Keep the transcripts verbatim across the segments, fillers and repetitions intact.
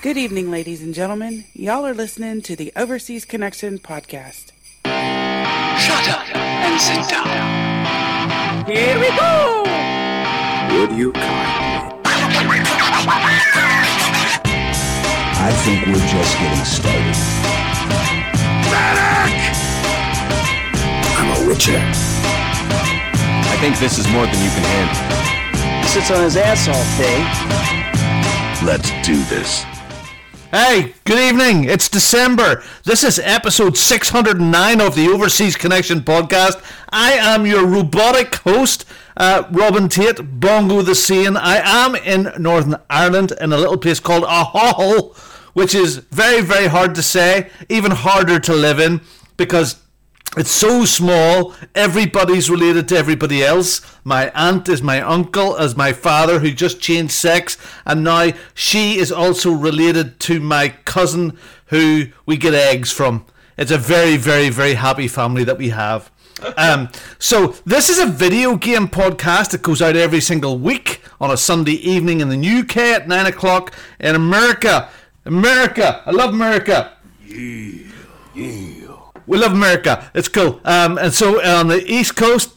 Good evening, ladies and gentlemen. Y'all are listening to the Overseas Connection podcast. Shut up and sit down. Here we go! Would you kindly? I think we're just getting started. Medic! I'm a witcher. I think this is more than you can handle. He sits on his ass all day. Let's do this. Hey, good evening. It's December. This is episode six hundred nine of the Overseas Connection podcast. I am your robotic host, uh, Robin Tate, Bongo the Sane. I am in Northern Ireland in a little place called Ahaul, which is very, very hard to say, even harder to live in, because it's so small, everybody's related to everybody else. My aunt is my uncle, as my father, who just changed sex, and now she is also related to my cousin, who we get eggs from. It's a very, very, very happy family that we have. Um, so this is a video game podcast that goes out every single week on a Sunday evening in the U K at nine o'clock in America. America! I love America! Yeah, yeah. We love America. It's cool. Um, and so on the East Coast,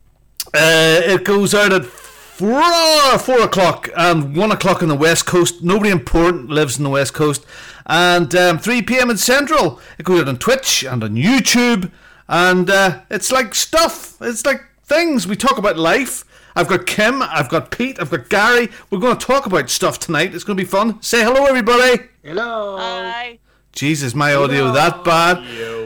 uh, it goes out at four, four o'clock and one o'clock on the West Coast. Nobody important lives in the West Coast. And um, three p.m. in Central. It goes out on Twitch and on YouTube. And uh, it's like stuff. It's like things. We talk about life. I've got Kim. I've got Pete. I've got Gary. We're going to talk about stuff tonight. It's going to be fun. Say hello, everybody. Hello. Hi. Jesus, my audio Hello. that bad. Yo.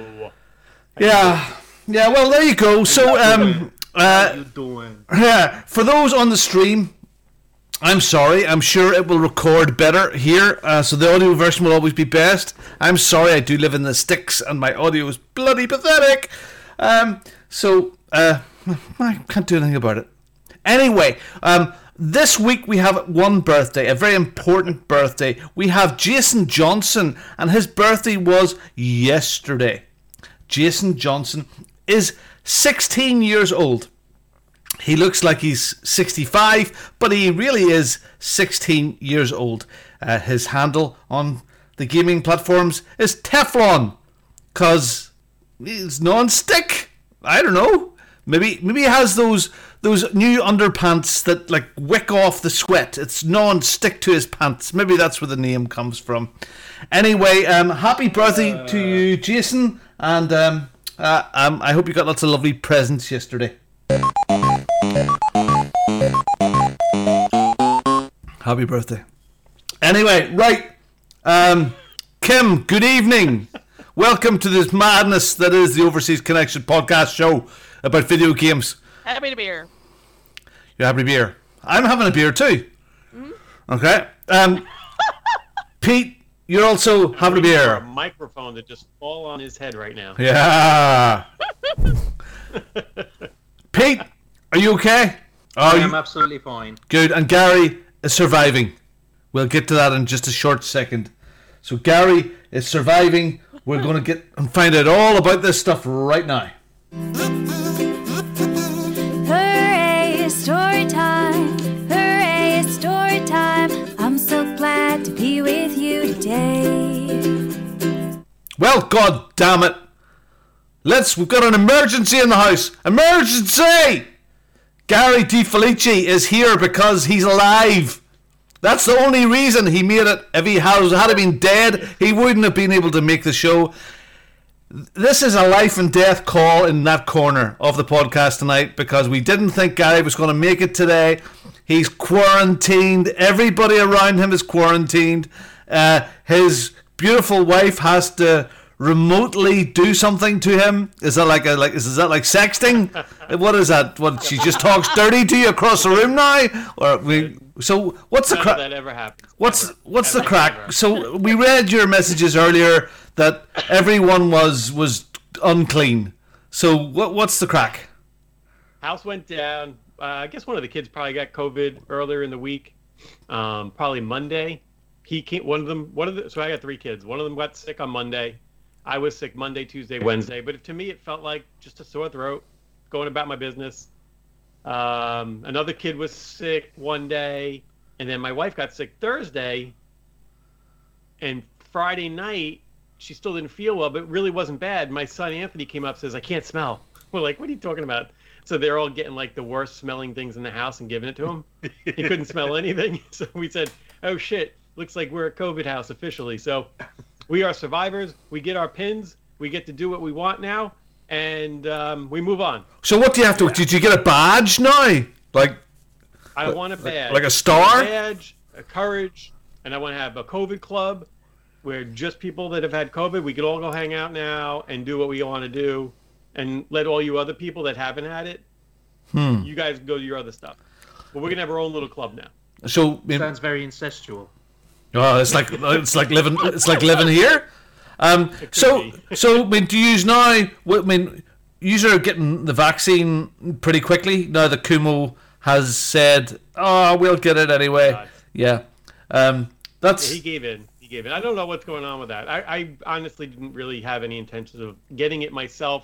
Yeah, yeah. Well, there you go. So, um, How uh, you doing? yeah, for those on the stream, I'm sorry. I'm sure it will record better here, uh, so the audio version will always be best. I'm sorry. I do live in the sticks, and my audio is bloody pathetic. Um, so, uh, I can't do anything about it. Anyway, um, this week we have one birthday, a very important birthday. We have Jason Johnson, and his birthday was yesterday. Jason Johnson is sixteen years old. He looks like he's sixty-five, but he really is sixteen years old. Uh, his handle on the gaming platforms is Teflon, because he's non-stick. I don't know. Maybe maybe he has those those new underpants that like wick off the sweat. It's non-stick to his pants. Maybe that's where the name comes from. Anyway, um, happy birthday uh, to you, Jason. And um, uh, um, I hope you got lots of lovely presents yesterday. Happy birthday. Anyway, right. Um, Kim, good evening. Welcome to this madness that is the Overseas Connection podcast show about video games. Happy to be here. You're happy to be here. I'm having a beer too. Mm-hmm. Okay. Um, Pete, you're also having a beer. A microphone to just fall on his head right now. Yeah. Pete, are you okay? I Oh, am you... absolutely fine. Good. And Gary is surviving. We'll get to that in just a short second. So Gary is surviving. We're going to get and find out all about this stuff right now. Hooray, it's story time. Hooray, it's story time. I'm so glad to be with you today. Well, god damn it. Let's, we've got an emergency in the house. Emergency! Gary DiFelice is here because he's alive. That's the only reason he made it. If he had, had been dead, he wouldn't have been able to make the show. This is a life and death call in that corner of the podcast tonight, because we didn't think Gary was going to make it today. He's quarantined. Everybody around him is quarantined. Uh, his beautiful wife has to remotely do something to him. Is that like a like? Is, is that like sexting? What is that? What, she just talks dirty to you across the room now? Or we? So what's the crack? That ever happens. What's Ever. what's Ever. the crack? Ever. So we read your messages earlier that everyone was was unclean. So what what's the crack? House went down. Uh, I guess one of the kids probably got COVID earlier in the week. Um, probably Monday. He came, one of them. One of the. So I got three kids. One of them got sick on Monday. I was sick Monday, Tuesday, Wednesday. But to me, it felt like just a sore throat, going about my business. Um, another kid was sick one day, and then my wife got sick Thursday. And Friday night, she still didn't feel well, but it really wasn't bad. My son Anthony came up and says, I can't smell. We're like, what are you talking about? So they're all getting like the worst smelling things in the house and giving it to him. He couldn't smell anything. So we said, oh shit, looks like we're a COVID house officially. So we are survivors. We get our pins. We get to do what we want now. And um, we move on. So what do you have to, did you get a badge now? Like, I want a badge. Like a star? A badge, a courage, and I want to have a COVID club where just people that have had COVID, we could all go hang out now and do what we want to do, and let all you other people that haven't had it, hmm. you guys go do your other stuff. But we're gonna have our own little club now. So sounds very incestual. Oh, it's like it's like living it's like living here. Um, so be. so I mean, do you now? I mean, you are getting the vaccine pretty quickly now that Kumo has said, "Oh, we'll get it anyway." God. Yeah, um, that's Yeah, he gave in. He gave in. I don't know what's going on with that. I, I honestly didn't really have any intentions of getting it myself,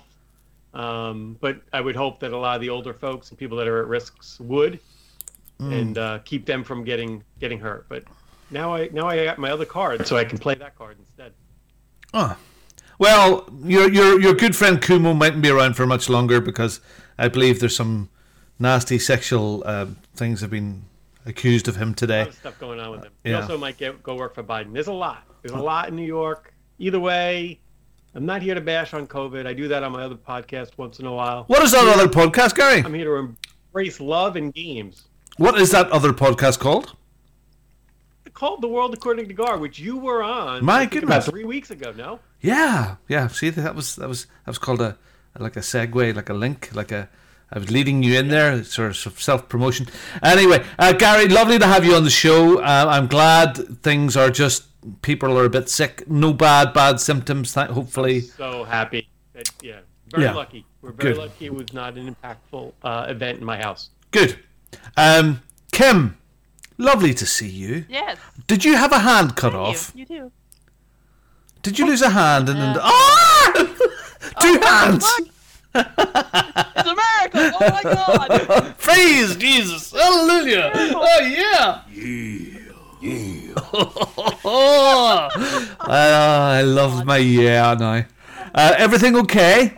um, but I would hope that a lot of the older folks and people that are at risks would, mm. and uh, keep them from getting getting hurt. But now I now I got my other card, so I can play that card instead. Oh, well, your your your good friend Kumo mightn't be around for much longer because I believe there's some nasty sexual uh, things have been accused of him today. A lot of stuff going on with him. He Yeah. also might get, go work for Biden. There's a lot. There's a lot in New York. Either way, I'm not here to bash on COVID. I do that on my other podcast once in a while. What is that other podcast, Gary? I'm here to embrace love and games. What is that other podcast called? It's called The World According to Gar, which you were on. My I think goodness. about three weeks ago. No. Yeah, yeah. See, that was that was that was called a like a segue, like a link, like a. I was leading you in there, sort of self-promotion. Anyway, uh, Gary, lovely to have you on the show. Uh, I'm glad things are just, people are a bit sick. No bad, bad symptoms, th- hopefully. So happy. That, yeah, very Yeah. lucky. We're very Good. lucky it was not an impactful uh, event in my house. Good. Um, Kim, lovely to see you. Yes. Did you have a hand cut Thank off? You. you too. Did you lose a hand? and, and Uh, ah! Two Oh, hands! fuck. It's a miracle! Oh my god! Praise Jesus! Hallelujah! Oh yeah! Yeah. Oh, I love my yeah now. Uh, everything okay?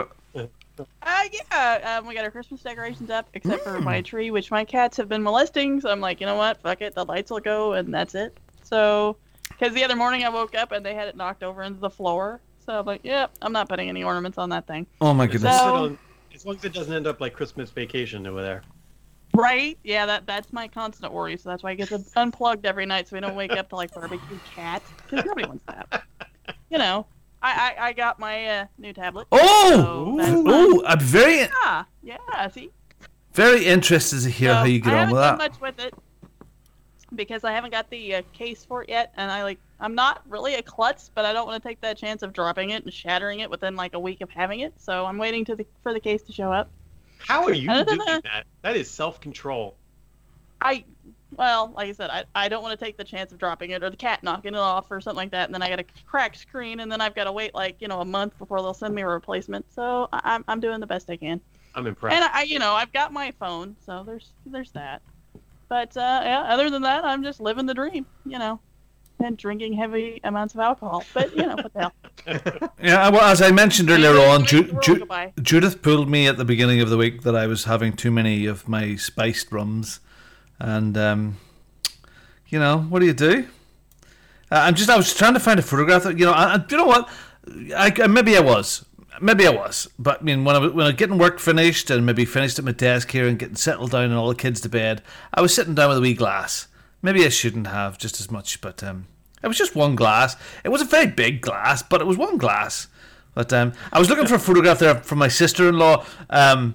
Uh, yeah, um, we got our Christmas decorations up, except for Mm. my tree, which my cats have been molesting, so I'm like, you know what, fuck it, the lights will go, and that's it. So, because the other morning I woke up and they had it knocked over into the floor, so I'm like, yep, I'm not putting any ornaments on that thing. Oh my As goodness! long as, So- it don't- as long as it doesn't end up like Christmas Vacation over there. Right? Yeah, that that's my constant worry, so that's why I get to unplugged every night so we don't wake up to, like, barbecue cat, because nobody wants that. You know, I, I, I got my uh, new tablet. Oh, so that's fun. oh! I'm very, Yeah, yeah, see? very interested to hear So, how you get I on haven't with done that. much with it because I haven't got the uh, case for it yet, and I like I'm not really a klutz, but I don't want to take that chance of dropping it and shattering it within like a week of having it. So I'm waiting to the, for the case to show up. How are you Other than doing that- that? That is self-control. I, well, like I said, I, I don't want to take the chance of dropping it or the cat knocking it off or something like that, and then I got a cracked screen, and then I've got to wait like you know a month before they'll send me a replacement. So I, I'm I'm doing the best I can. I'm impressed. And I, you know, I've got my phone, so there's there's that. But uh, yeah, other than that, I'm just living the dream, you know, and drinking heavy amounts of alcohol. But you know, what the hell? Yeah, well, as I mentioned earlier Maybe on, make Ju- the world Ju- go by. Judith pulled me at the beginning of the week that I was having too many of my spiced rums, and um, you know, what do you do? Uh, I'm just, I was trying to find a photograph. That, you know, I, I, you know what? I, I maybe I was, maybe I was, but I mean, when I was when I was getting work finished and maybe finished at my desk here and getting settled down and all the kids to bed, I was sitting down with a wee glass. Maybe I shouldn't have just as much, but um. It was just one glass. It was a very big glass, but it was one glass. But um, I was looking for a photograph there from my sister-in-law. Um,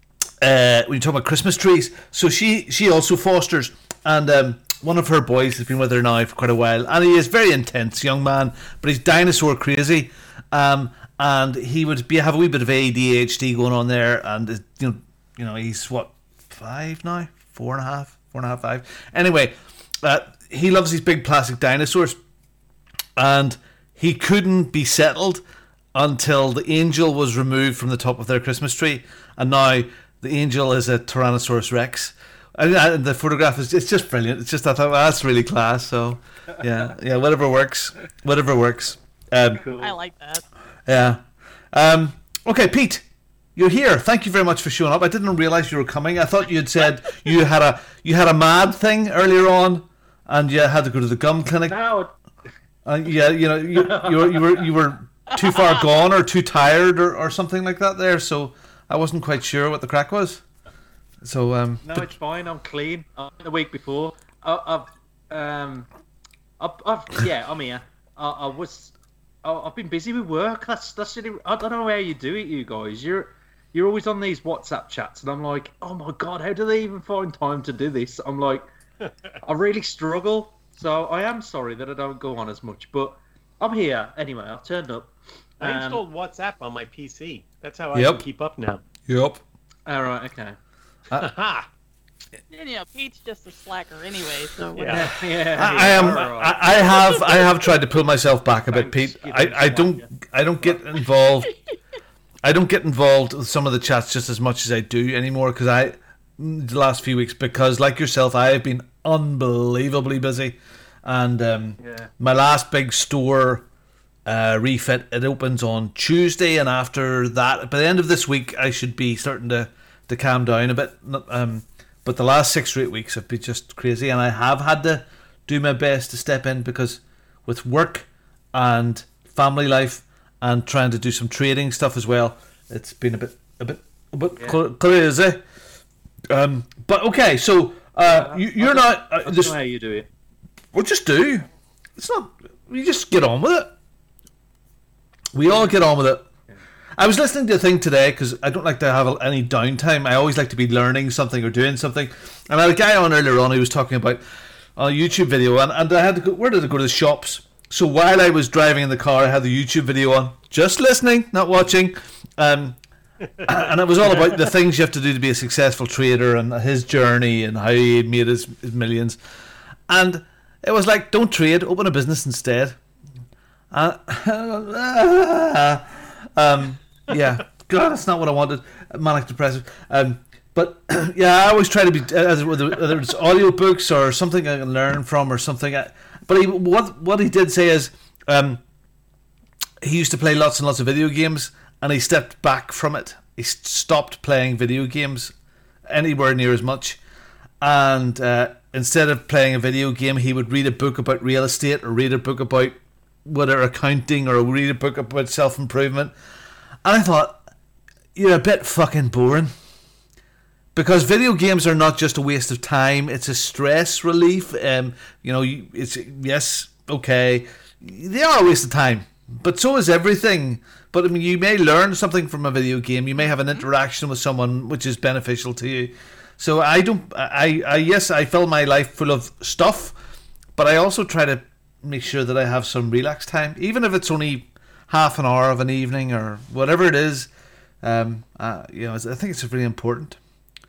uh, when you talk about Christmas trees, so she she also fosters, and um, one of her boys has been with her now for quite a while, and he is very intense young man, but he's dinosaur crazy, um, and he would be have a wee bit of A D H D going on there, and uh, you know you know he's what five now, four and a half, four and a half, five. Anyway. Uh, he loves these big plastic dinosaurs, and he couldn't be settled until the angel was removed from the top of their Christmas tree, and now the angel is a Tyrannosaurus Rex, And uh, the photograph is it's just brilliant. It's just I thought well, that's really class. So yeah, yeah, whatever works, whatever works. Um, Cool. I like that. yeah. Um, okay, Pete, you're here. Thank you very much for showing up. I didn't realize you were coming. I thought you had said you had a you had a mad thing earlier on, and you had to go to the gum clinic. No, Uh, yeah, you know, you, you were you were you were too far gone or too tired or, or something like that. There, so I wasn't quite sure what the crack was. So um, no, but- it's fine. I'm clean. Uh, the week before, I, I've um, I've, I've yeah, I'm here. I, I was, I, I've been busy with work. That's that's really, I don't know how you do it, you guys. You're you're always on these WhatsApp chats, and I'm like, oh my god, how do they even find time to do this? I'm like, I really struggle. So I am sorry that I don't go on as much, but I'm here anyway. I've turned up. I Um, installed WhatsApp on my P C. That's how I Yep. can keep up now. Yep. All right, okay. Ha! And, you know, Pete's just a slacker anyway, so Yeah. Yeah, I, I am. all right. I, I have. I have tried to pull myself back a bit, Thanks. Pete. You I, don't I don't. like I don't get involved. I don't get involved with some of the chats just as much as I do anymore because I, the last few weeks, because like yourself, I have been unbelievably busy, and um, Yeah. my last big store uh, refit it opens on Tuesday, and after that, by the end of this week, I should be starting to, to calm down a bit. Um, but the last six or eight weeks have been just crazy, and I have had to do my best to step in because with work and family life and trying to do some trading stuff as well, it's been a bit a bit a bit Yeah. cl- crazy. Um, but okay, so uh, you, you're not. Uh, I don't this, know how you do it. well, just do. It's not. You just get on with it. We all get on with it. I was listening to a thing today because I don't like to have any downtime. I always like to be learning something or doing something. And I had a guy on earlier on who was talking about a YouTube video, and, and I had to go. Where did I go to the shops? So while I was driving in the car, I had the YouTube video on, just listening, not watching. Um, and it was all about the things you have to do to be a successful trader and his journey and how he made his, his millions. And it was like, don't trade, open a business instead. Uh, um, yeah, God, that's not what I wanted. Manic depressive. Um, but yeah, I always try to be, uh, whether it's audiobooks or something I can learn from or something. But he, what what he did say is, um, he used to play lots and lots of video games, and he stepped back from it. He stopped playing video games anywhere near as much, and uh, instead of playing a video game, he would read a book about real estate or read a book about whether accounting or read a book about self-improvement. And I thought, you're a bit fucking boring. Because video games are not just a waste of time, it's a stress relief. Um, you know, you- it's yes, okay, they are a waste of time, but so is everything. But I mean, you may learn something from a video game. You may have an interaction with someone which is beneficial to you. So I don't. I, I yes, I fill my life full of stuff, but I also try to make sure that I have some relax time, even if it's only half an hour of an evening or whatever it is. Um, uh, you know, I think it's really important.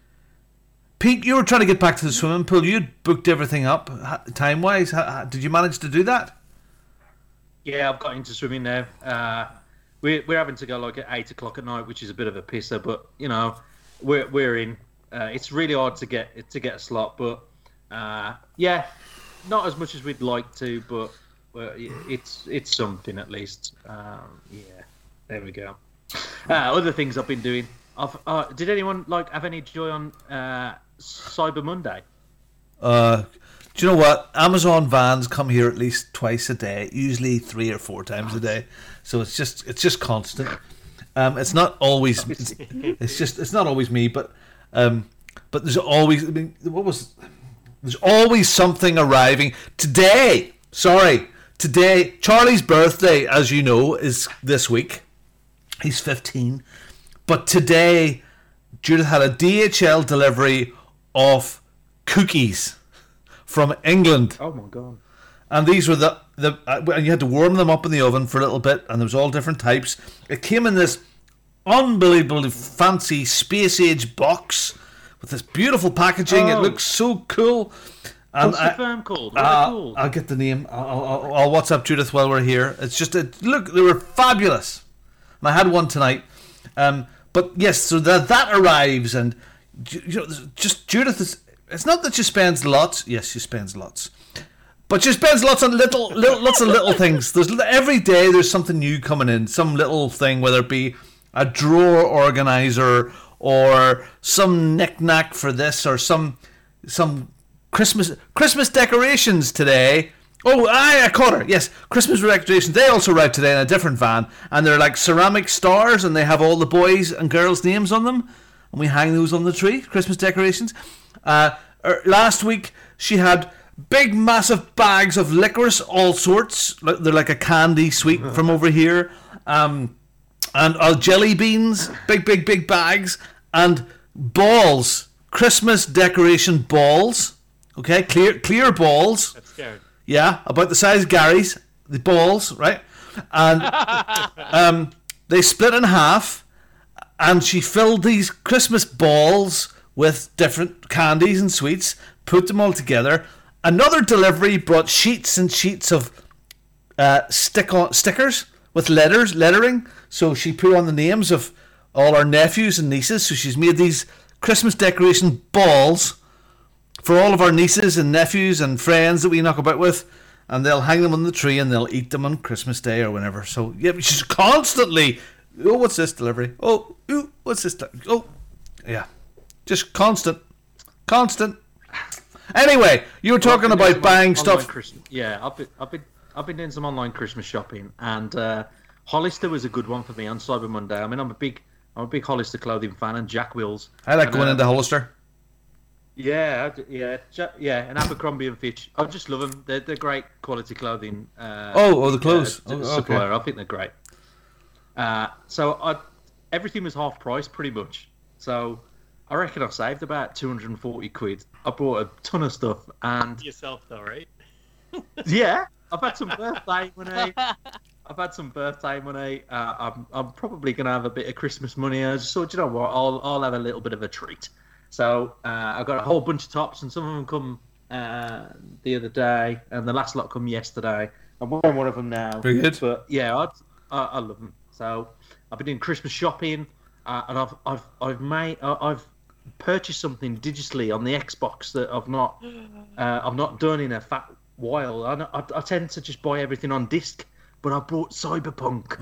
Pete, you were trying to get back to the swimming pool. You'd booked everything up time wise. Did you manage to do that? Yeah, I've got into swimming now. Uh, we're we're having to go like at eight o'clock at night, which is a bit of a pisser, but you know, we're we're in. Uh, it's really hard to get to get a slot, but uh, yeah, not as much as we'd like to, but well, it's it's something at least. Um, yeah, there we go. Uh, other things I've been doing. I've, uh, did anyone like have any joy on uh, Cyber Monday? Uh, do you know what? Amazon vans come here at least twice a day, usually three or four times a day. So it's just it's just constant. Um, it's not always. It's, it's just it's not always me, but um, but there's always. I mean, what was? There's always something arriving today. Sorry, today Charlie's birthday, as you know, is this week. He's fifteen, but today Judith had a D H L delivery of cookies from England. Oh my god! And these were the the uh, and you had to warm them up in the oven for a little bit, and there was all different types. It came in this unbelievably fancy space age box with this beautiful packaging. Oh. It looks so cool. And What's the firm called? What uh, are they called? I'll get the name. I'll, I'll, I'll WhatsApp Judith while we're here. It's just a, look, they were fabulous. And I had one tonight. Um, but yes, so that that arrives, and you know, just Judith is it's not that she spends lots. Yes, she spends lots. But she spends lots on little, little lots of little things. There's every day there's something new coming in, some little thing, whether it be a drawer organizer or some knick-knack for this or some some Christmas Christmas decorations today. Oh, I, I caught her. Yes, Christmas decorations. They also arrived today in a different van, and they're like ceramic stars, and they have all the boys' and girls' names on them, and we hang those on the tree. Christmas decorations. Uh, er, last week she had big, massive bags of licorice, all sorts. They're like a candy sweet from over here. Um, and uh, jelly beans, big, big, big bags, and balls, Christmas decoration balls. Okay, clear, clear balls. That's scared. Yeah, about the size of Gary's, the balls, right? And um, they split in half, and she filled these Christmas balls with different candies and sweets, put them all together. Another delivery brought sheets and sheets of uh, stick on stickers with letters, lettering. So she put on the names of all our nephews and nieces. So she's made these Christmas decoration balls for all of our nieces and nephews and friends that we knock about with, and they'll hang them on the tree and they'll eat them on Christmas Day or whenever. So yeah, she's constantly, oh, what's this delivery? Oh, ooh, what's this? De- oh, yeah, just constant, constant. Anyway, you were talking Well, about buying stuff. Christmas. Yeah, I've been, I've been, I've been doing some online Christmas shopping, and uh, Hollister was a good one for me on Cyber Monday. I mean, I'm a big, I'm a big Hollister clothing fan, and Jack Wills. I like and, going uh, into Hollister. Yeah, I- yeah, Ja- yeah, and Abercrombie and Fitch. I just love them. They're, they're great quality clothing. Uh, Oh, oh, the clothes. uh, Oh, okay. supplier. I think they're great. Uh, so I, everything was half price pretty much. So I reckon I saved about two hundred forty quid. I bought a ton of stuff, and Yourself though, right? yeah, I've had some birthday money. I've had some birthday money. Uh, I'm I'm probably gonna have a bit of Christmas money. I just thought, you know what, I'll I'll have a little bit of a treat. So uh, I got a whole bunch of tops, and some of them come uh, the other day, and the last lot come yesterday. I'm wearing one of them now. Very good. But yeah, I'd, I I love them. So I've been doing Christmas shopping, uh, and I've I've I've made I've purchased something digitally on the Xbox that I've not uh, I've not done in a fat while. I, I, I tend to just buy everything on disc, but I bought Cyberpunk.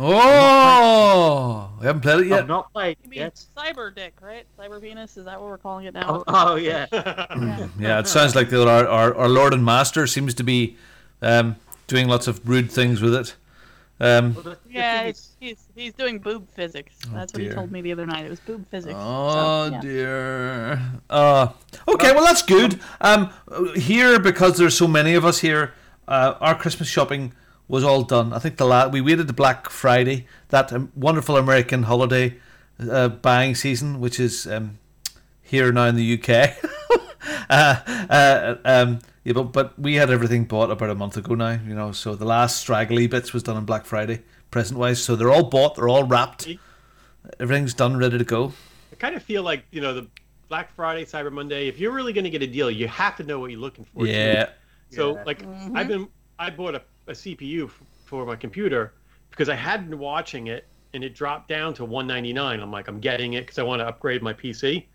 Oh, we haven't played it yet. I've not played You it mean yet. Cyber Dick, right? Cyber Venus, is that what we're calling it now? Oh, oh yeah. Yeah, it sounds like that our, our our Lord and Master seems to be um, doing lots of rude things with it. Um, Well, the- the Yeah, thing he's, is- he's he's doing boob physics. That's what he dear. told me the other night. It was boob physics. Oh So, yeah. dear. Uh, okay, well that's good. Um, here, because there's so many of us here, uh, our Christmas shopping was all done. I think the la- we waited to Black Friday, that um, wonderful American holiday uh, buying season, which is um, here now in the U K. uh, uh, um, yeah, but but we had everything bought about a month ago now. You know, so the last straggly bits was done on Black Friday, present wise. So they're all bought, they're all wrapped, everything's done, ready to go. I kind of feel like, you know, the Black Friday, Cyber Monday, if you're really going to get a deal, you have to know what you're looking for. too. Yeah. So, Yeah. like, I've been, I bought a, a C P U f- for my computer because I had been watching it and it dropped down to one ninety-nine. I'm like, I'm getting it because I want to upgrade my P C.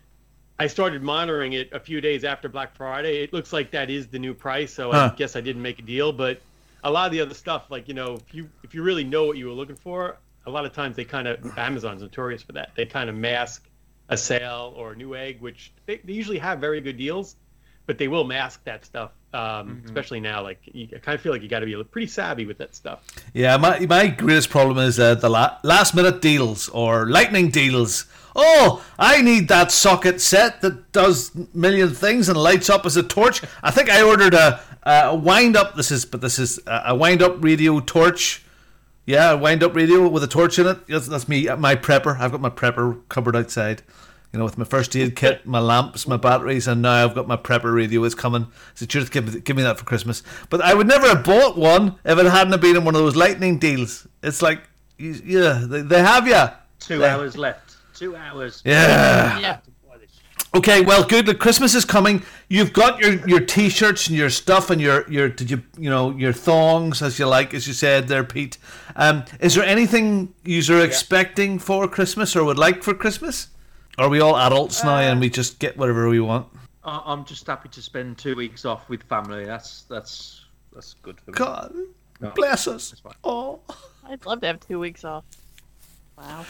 I started monitoring it a few days after Black Friday. It looks like that is the new price, so Huh. I guess I didn't make a deal. But a lot of the other stuff, like, you know, if you if you really know what you were looking for, a lot of times they kind of, Amazon's notorious for that. They kind of mask a sale or a new egg, which they, they usually have very good deals, but they will mask that stuff. Um, Especially now, like, you, I kind of feel like you got to be pretty savvy with that stuff. Yeah, my my greatest problem is uh, the la- last minute deals or lightning deals. Oh, I need that socket set that does a million things and lights up as a torch. I think I ordered a, a wind up. This is, but this is a a wind up radio torch. Yeah, a wind up radio with a torch in it. That's, that's me, my prepper. I've got my prepper cupboard outside. You know, with my first aid kit, my lamps, my batteries, and now I've got my prepper radio. It's coming. So Judith, give me, give me that for Christmas. But I would never have bought one if it hadn't have been in one of those lightning deals. It's like, you- yeah, they, they have you. Two They- hours left. Two hours. Yeah. Yeah. Okay, well, good. Look, Christmas is coming. You've got your, your t-shirts and your stuff and your, your did you you know your thongs, as you like, as you said there, Pete. Um, is there anything you are expecting for Christmas or would like for Christmas? Or are we all adults now and we just get whatever we want? I- I'm just happy to spend two weeks off with family. That's that's that's good for me. God, No, bless us. that's fine. Oh. I'd love to have two weeks off. Wow.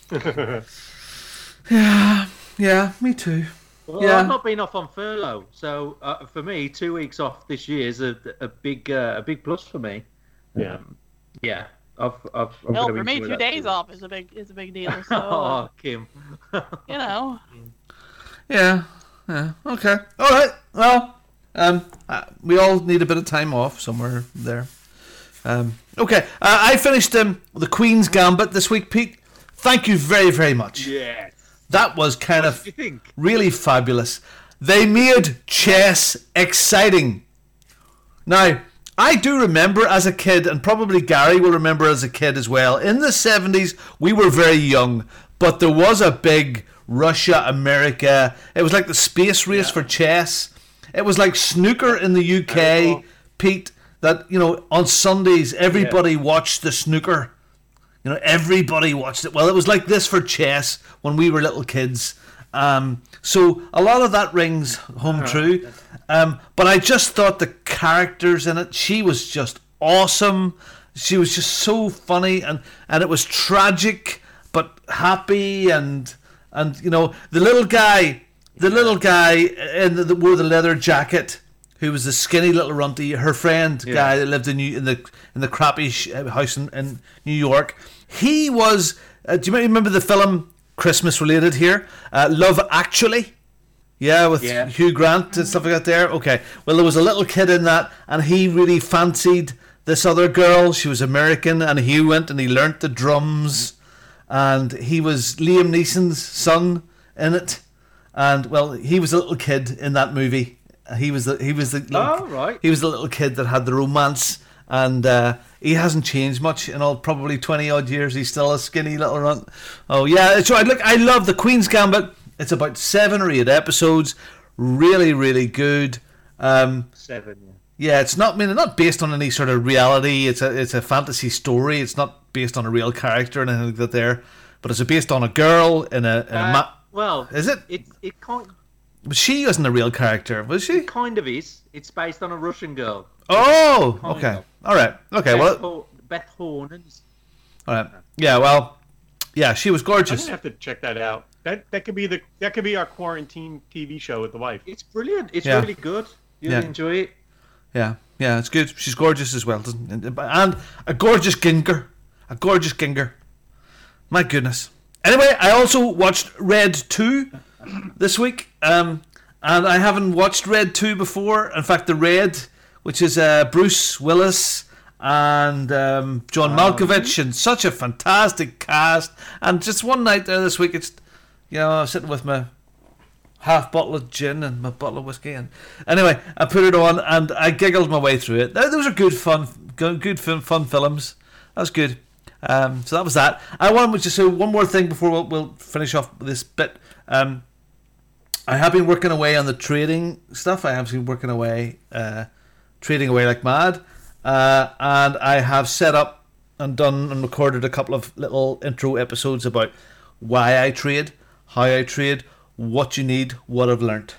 Yeah, yeah, me too. Well, Yeah. I've not been off on furlough, so uh, for me, two weeks off this year is a, a big uh, a big plus for me. Yeah. Um, yeah. I've, I've, I'm Hell, gonna for me, enjoy two that days too. off is a big is a big deal. So uh, Oh, Kim. you know, Yeah, yeah, okay. All right, well, um, uh, we all need a bit of time off somewhere there. Um, okay, uh, I finished um, The Queen's Gambit this week, Pete. Thank you very, very much. Yes. That was kind What of do you think? really fabulous. They made chess exciting. Now, I do remember as a kid, and probably Gary will remember as a kid as well, in the seventies, we were very young, but there was a big Russia, America. It was like the space race for chess. It was like snooker in the U K, Pete, that, you know, on Sundays, everybody watched the snooker. You know, everybody watched it. Well, it was like this for chess when we were little kids. Um, so a lot of that rings home true. Um, but I just thought the characters in it, she was just awesome. She was just so funny, and, and it was tragic but happy, and and you know the little guy, the little guy in the, that wore the leather jacket, who was the skinny little runty, her friend Yeah. guy that lived in New, in the in the crappy sh- house in, in New York. He was. Uh, do you remember the film Christmas related here? Uh, Love Actually. Yeah, with Yeah. Hugh Grant and stuff like that there. Okay. Well, there was a little kid in that, and he really fancied this other girl. She was American, and he went and he learnt the drums, and he was Liam Neeson's son in it. And well, he was a little kid in that movie. He was the he was the little, Oh, right. he was the little kid that had the romance, and uh, he hasn't changed much in all probably twenty odd years. He's still a skinny little runt. Oh yeah, it's right. Look, I love The Queen's Gambit. It's about seven or eight episodes. Really, really good. Um, Seven. Yeah. yeah, it's not. I mean, not based on any sort of reality. It's a it's a fantasy story. It's not based on a real character or anything like that there. But it's based on a girl in a, in a Uh, ma- well, Is it? It it kind But she wasn't a real character, was she? it kind of is. It's based on a Russian girl. Oh, Kind okay. of. All right. Okay. Beth, Well, Hor- Beth Hornens. all right. Yeah. Well, yeah. She was I'm gorgeous. gonna have to check that out. That that could be the that could be our quarantine T V show with the wife. It's brilliant. It's Yeah. really good. You'll Yeah. enjoy it. Yeah. Yeah. It's good. She's gorgeous as well, doesn't it? And a gorgeous ginger. A gorgeous ginger. My goodness. Anyway, I also watched Red two this week, um, and I haven't watched Red two before. In fact, the Red, which is uh, Bruce Willis and um, John Malkovich, and such a fantastic cast. And just one night there this week, it's you know I was sitting with my half bottle of gin and my bottle of whiskey, and anyway, I put it on and I giggled my way through it. Th- Those are good fun, good, good fun, fun films. That was good. Um, so that was that. I want to say one more thing before we'll, we'll finish off this bit. Um, I have been working away on the trading stuff. I have been working away, uh, trading away like mad, uh, and I have set up and done and recorded a couple of little intro episodes about why I trade, how I trade, what you need, what I've learnt.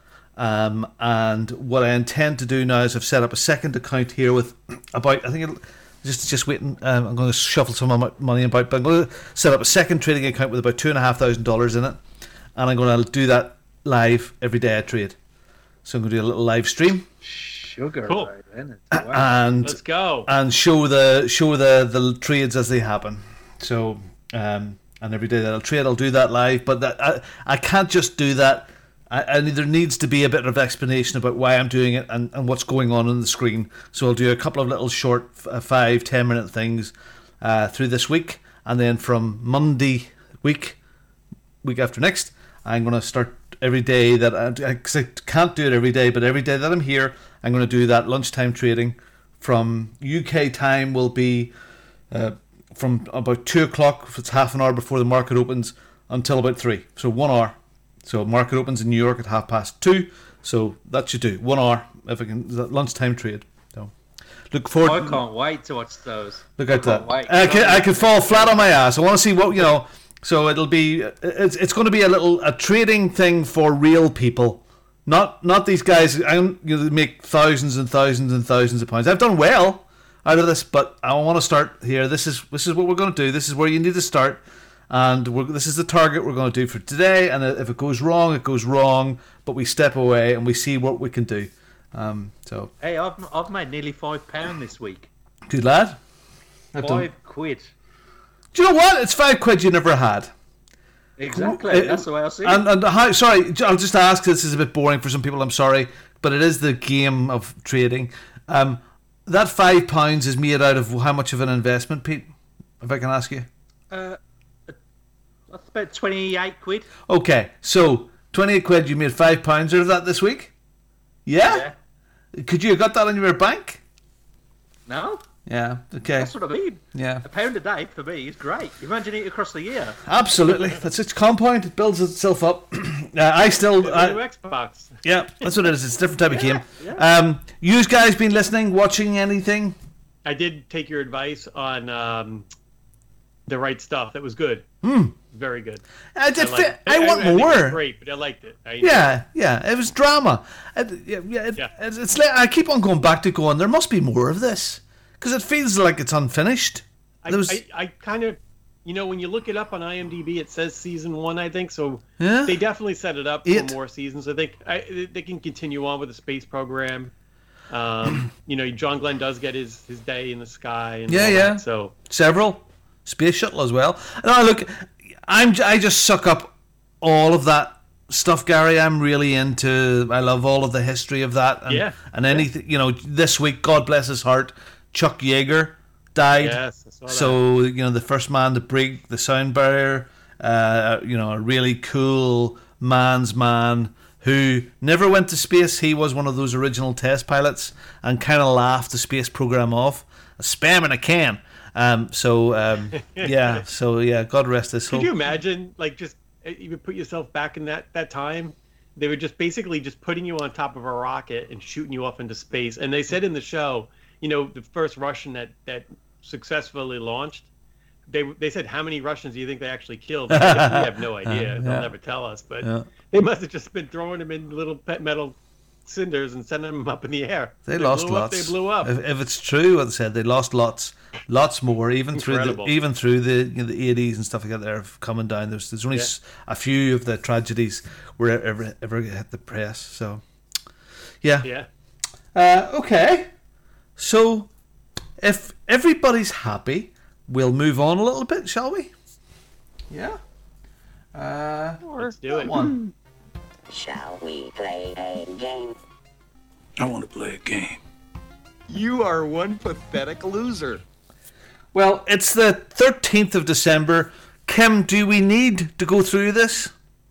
Um, and what I intend to do now is I've set up a second account here with about, I think it'll, just just waiting, um, I'm going to shuffle some of my money about, but I'm going to set up a second trading account with about two and a half thousand dollars in it, and I'm going to do that live every day I trade. So I'm going to do a little live stream Sugar. Cool. Right, isn't it? Wow. and Let's go. and show the show the the trades as they happen. So um, and every day that I'll trade, I'll do that live. But that I I can't just do that. I, I there needs to be a bit of explanation about why I'm doing it and, and what's going on on the screen. So I'll do a couple of little short uh, five ten minute things uh, through this week, and then from Monday week week after next, I'm going to start every day that I, I, 'cause I can't do it every day, but every day that I'm here, I'm going to do that lunchtime trading. From U K time will be uh, from about two o'clock, if it's half an hour before the market opens, until about three. So one hour. So market opens in New York at half past two. So that should do one hour if I can. That lunchtime trade. So look forward. I can't wait to watch those. Look I at that. can't wait. I could, I could fall flat on my ass. I want to see what, you know. So it'll be, it's, it's going to be a little, a trading thing for real people. Not not these guys. I'm you know, make thousands and thousands and thousands of pounds. I've done well out of this, but I want to start here. This is this is what we're going to do. This is where you need to start, and we're, this is the target we're going to do for today. And if it goes wrong, it goes wrong. But we step away and we see what we can do. Um, so hey, I've I've made nearly five pound this week. Good lad. I've Five done... quid. Do you know what? It's five quid you never had. Exactly. It, That's the way I see it. And, and how? Sorry, I'll just ask. This is a bit boring for some people. I'm sorry, but it is the game of trading. Um, that five pounds is made out of how much of an investment, Pete? If I can ask you. Uh, that's about twenty-eight quid. Okay, so twenty-eight quid. You made five pounds out of that this week. Yeah. yeah. Could you have got that in your bank? No. Yeah, okay. That's what I mean. Yeah. A pound a day for me is great. Imagine it across the year. Absolutely. That's its compound. It builds itself up. uh, I still... It's I, a new Xbox. Yeah, that's what it is. It's a different type of Yeah, game. yeah. Um, you guys been listening, watching anything? I did take your advice on um, the right stuff. That was good. Hmm. Very good. I, did liked fi- it. I, want I think it was more. great, but I liked it. I enjoyed Yeah, yeah. It was drama. It, yeah, yeah, it, Yeah. It's, it's like I keep on going back to going, there must be more of this. Because it feels like it's unfinished. I, There was, I, I kind of, you know, when you look it up on IMDb, it says season one, I think. So Yeah. they definitely set it up Eight. for more seasons. I think I, they can continue on with the space program. Um, you know, John Glenn does get his, his day in the sky. And Yeah, all yeah. That, so several. Space Shuttle as well. No, look, I'm, I just suck up all of that stuff, Gary. I'm really into, I love all of the history of that. And, Yeah. and anything, you know, this week, God bless his heart, Chuck Yeager died. yes, I saw that. So, you know, the first man to break the sound barrier, uh, you know, a really cool man's man who never went to space. He was one of those original test pilots and kind of laughed the space program off. A spam in a can. Um, so, um, yeah, so, yeah, God rest his soul. Could you imagine, like, just even put yourself back in that, that time? They were just basically just putting you on top of a rocket and shooting you off into space. And they said in the show, you know, the first Russian that, that successfully launched, they they said, how many Russians do you think they actually killed? I guess we have no idea. They'll Yeah. never tell us. But Yeah. they must have just been throwing them in little pet metal cinders and sending them up in the air. They, lost blew lots. Up, they blew up. If, if it's true what they said, they lost lots, lots more. Even through the Incredible. even through the you know, the eighties and stuff like that. They're coming down. There's there's only Yeah. s a few of the tragedies were ever ever hit the press. So, yeah. Yeah. Uh, okay. So, if everybody's happy, we'll move on a little bit, shall we? Yeah. Uh, Let's do it. one. Shall we play a game? I want to play a game. You are one pathetic loser. Well, it's the thirteenth of December. Kim, do we need to go through this?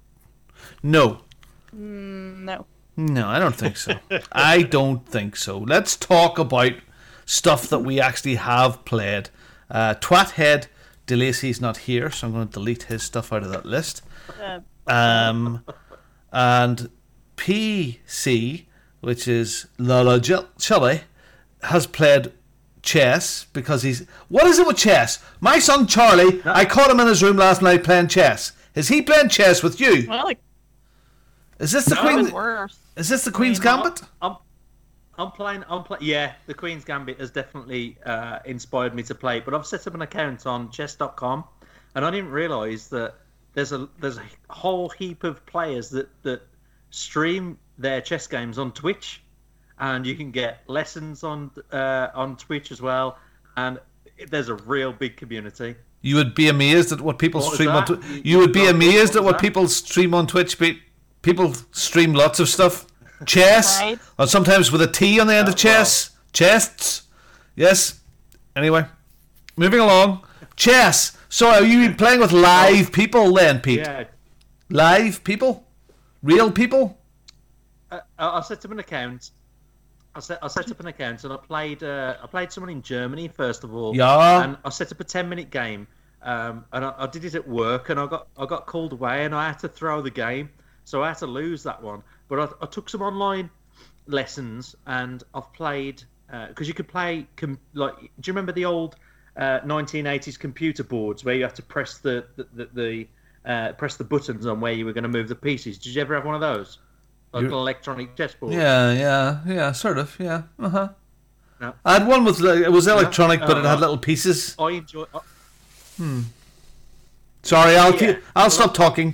No. Mm, no. No, I don't think so. I don't think so. Let's talk about stuff that we actually have played. Uh, Twathead DeLacy's not here, so I'm going to delete his stuff out of that list. Uh, Um, and P C, which is Lala Chili, has played chess because he's... What is it with chess? My son Charlie, I caught him in his room last night playing chess. Is he playing chess with you? well, like, Is this the No. Queen's... worse. Is this the Queen's I mean, Gambit? I'm, I'm playing. I'm play, Yeah, the Queen's Gambit has definitely uh, inspired me to play. But I've set up an account on chess dot com, and I didn't realise that there's a there's a whole heap of players that that stream their chess games on Twitch, and you can get lessons on uh, on Twitch as well. And there's a real big community. You would be amazed at what people What was stream on that? Twitch. You- You would be what- amazed what at what was that? people stream on Twitch. Pete. People stream lots of stuff. Chess, Right. or sometimes with a T on the end Oh, of chess. Chests. Yes. Anyway, moving along. Chess. So are you playing with live people then, Pete? Yeah, Live people? Real people? I, I set up an account. I set I set up an account and I played uh, I played someone in Germany first of all. Yeah. And I set up a ten minute game, um, and I, I did it at work, and I got I got called away, and I had to throw the game, so I had to lose that one. But I, I took some online lessons, and I've played because uh, you could play com- like. Do you remember the old uh, nineteen eighties computer boards where you have to press the the, the, the uh, press the buttons on where you were going to move the pieces? Did you ever have one of those? like You're- an electronic chessboard. Yeah, yeah, yeah, sort of, yeah. Uh huh. No. I had one with like, it was No? electronic, but Oh, it had oh. little pieces. I enjoy. Oh, Hmm. Sorry, I'll Yeah. keep. I'll stop talking.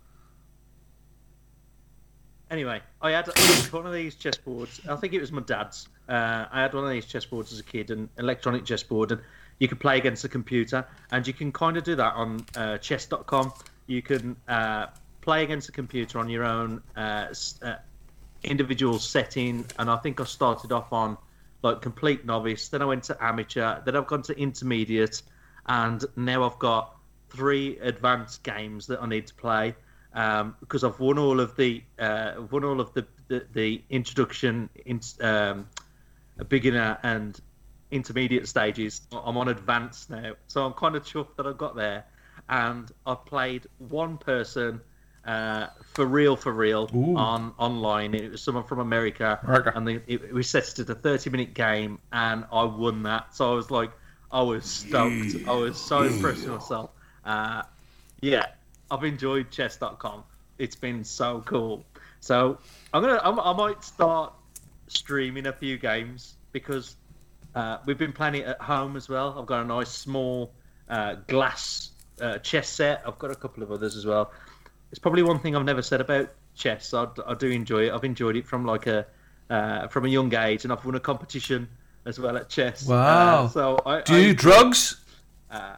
Anyway, I had, I had one of these chessboards. I think it was my dad's. Uh, I had one of these chessboards as a kid, an electronic chessboard, and you could play against a computer, and you can kind of do that on uh, chess dot com. You can uh, play against a computer on your own uh, s- uh, individual setting, and I think I started off on like complete novice, then I went to amateur, then I've gone to intermediate, and now I've got three advanced games that I need to play. Um, because I've won all of the uh, won all of the the, the introduction, in, um, beginner and intermediate stages. I'm on advanced now, so I'm kind of chuffed that I got there. And I've played one person uh, for real, for real Ooh. on online. It was someone from America, Okay. and they, it, we set it at a thirty minute game, and I won that. So I was like, I was stoked. I was so impressed with myself. Uh, yeah. I've enjoyed chess dot com. It's been so cool. So I'm gonna, I'm, I might start streaming a few games because uh, we've been playing it at home as well. I've got a nice small uh, glass uh, chess set. I've got a couple of others as well. It's probably one thing I've never said about chess. I, I do enjoy it. I've enjoyed it from like a uh, from a young age, and I've won a competition as well at chess. Wow. Uh, so I, Do I you enjoy- drugs? Uh,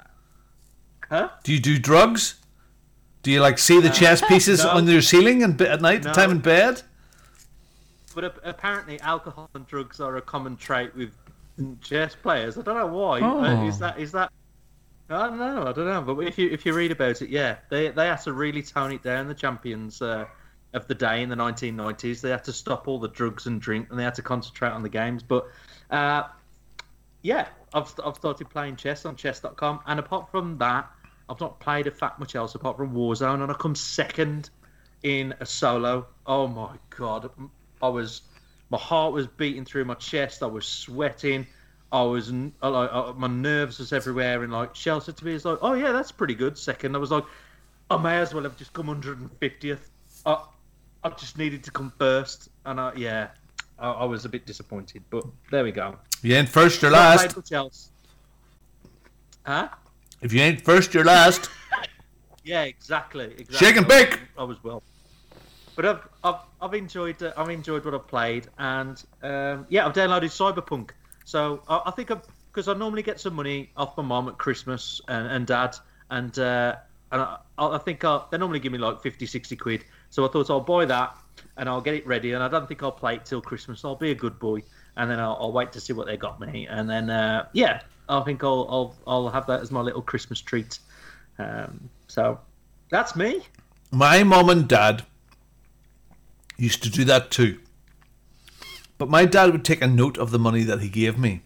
huh? Do you do drugs? Do you like see the chess pieces no. on your ceiling and at night, No. time in bed? But ap- apparently, alcohol and drugs are a common trait with chess players. I don't know why. Oh. Uh, is that is that? I don't know. I don't know. But if you if you read about it, yeah, they they had to really tone it down. The champions uh, of the day in the nineteen nineties, they had to stop all the drugs and drink, and they had to concentrate on the games. But uh, yeah, I've I've started playing chess on chess dot com, and apart from that, I've not played a fat much else apart from Warzone, and I come second in a solo. Oh my god, I was, my heart was beating through my chest. I was sweating. I was I, like I, my nerves was everywhere. And like Shell said to me, "It's like, oh yeah, that's pretty good." Second, I was like, I may as well have just come one hundred fiftieth. I I just needed to come first, and I, yeah, I, I was a bit disappointed. But there we go. You ain't first, you're Not last. played much else. Huh? If you ain't first, you're last. Yeah, exactly. exactly. Shake and bake. I was well, but I've I've, I've enjoyed uh, I've enjoyed what I've played, and um, yeah, I've downloaded Cyberpunk. So I, I think because I normally get some money off my mum at Christmas and, and dad, and uh, and I, I think I'll, they normally give me like fifty, sixty quid. So I thought I'll buy that and I'll get it ready, and I don't think I'll play it till Christmas. I'll be a good boy, and then I'll, I'll wait to see what they got me, and then uh, yeah. I think I'll I'll I'll have that as my little Christmas treat. Um, so that's me. My mum and dad used to do that too. But my dad would take a note of the money that he gave me.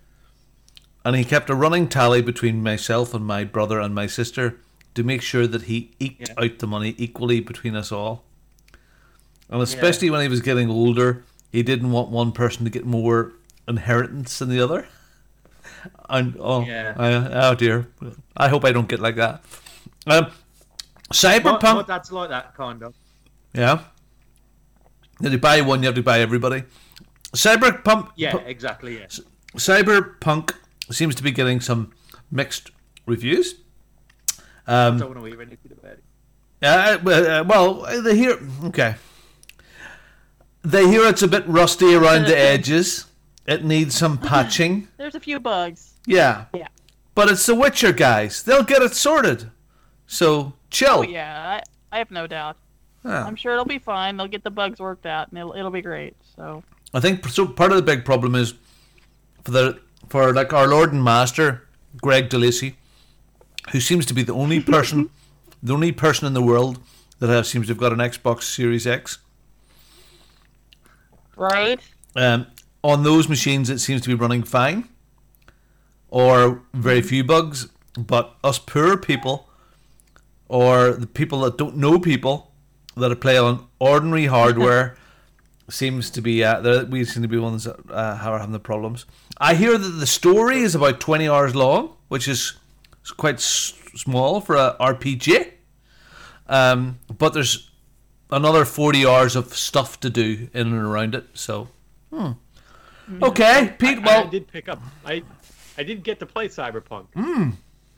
And he kept a running tally between myself and my brother and my sister to make sure that he eked Yeah. out the money equally between us all. And especially when he was getting older, he didn't want one person to get more inheritance than the other. And oh, Yeah. I, oh dear, I hope I don't get like that. Um, Cyberpunk. My, my dad's like that kind of. Yeah. If you buy one, you have to buy everybody. Cyberpunk. Yeah, pu- exactly. Yeah. Cyberpunk seems to be getting some mixed reviews. I Um, don't want to hear anything about it. uh, well, uh, well, they hear okay. They hear it's a bit rusty around the edges. It needs some patching. There's a few bugs. Yeah. Yeah. But it's the Witcher guys. They'll get it sorted. So chill. Oh yeah, I, I have no doubt. Yeah. I'm sure it'll be fine. They'll get the bugs worked out, and it'll it'll be great. So I think so. Part of the big problem is for the for like our Lord and Master Greg DeLacy, who seems to be the only person, the only person in the world that has, seems to have got an Xbox Series X. right. Um, on those machines, it seems to be running fine, or very few bugs. But us poor people, or the people that don't know people that are playing on ordinary hardware, seems to be uh, they're- we seem to be ones that uh, are having the problems. I hear that the story is about twenty hours long, which is quite s- small for a R P G. Um, but there's another forty hours of stuff to do in and around it. So, hmm. okay, Pete. I, Well, I did pick up. I I did get to play Cyberpunk. Hmm.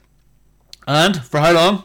And for how long?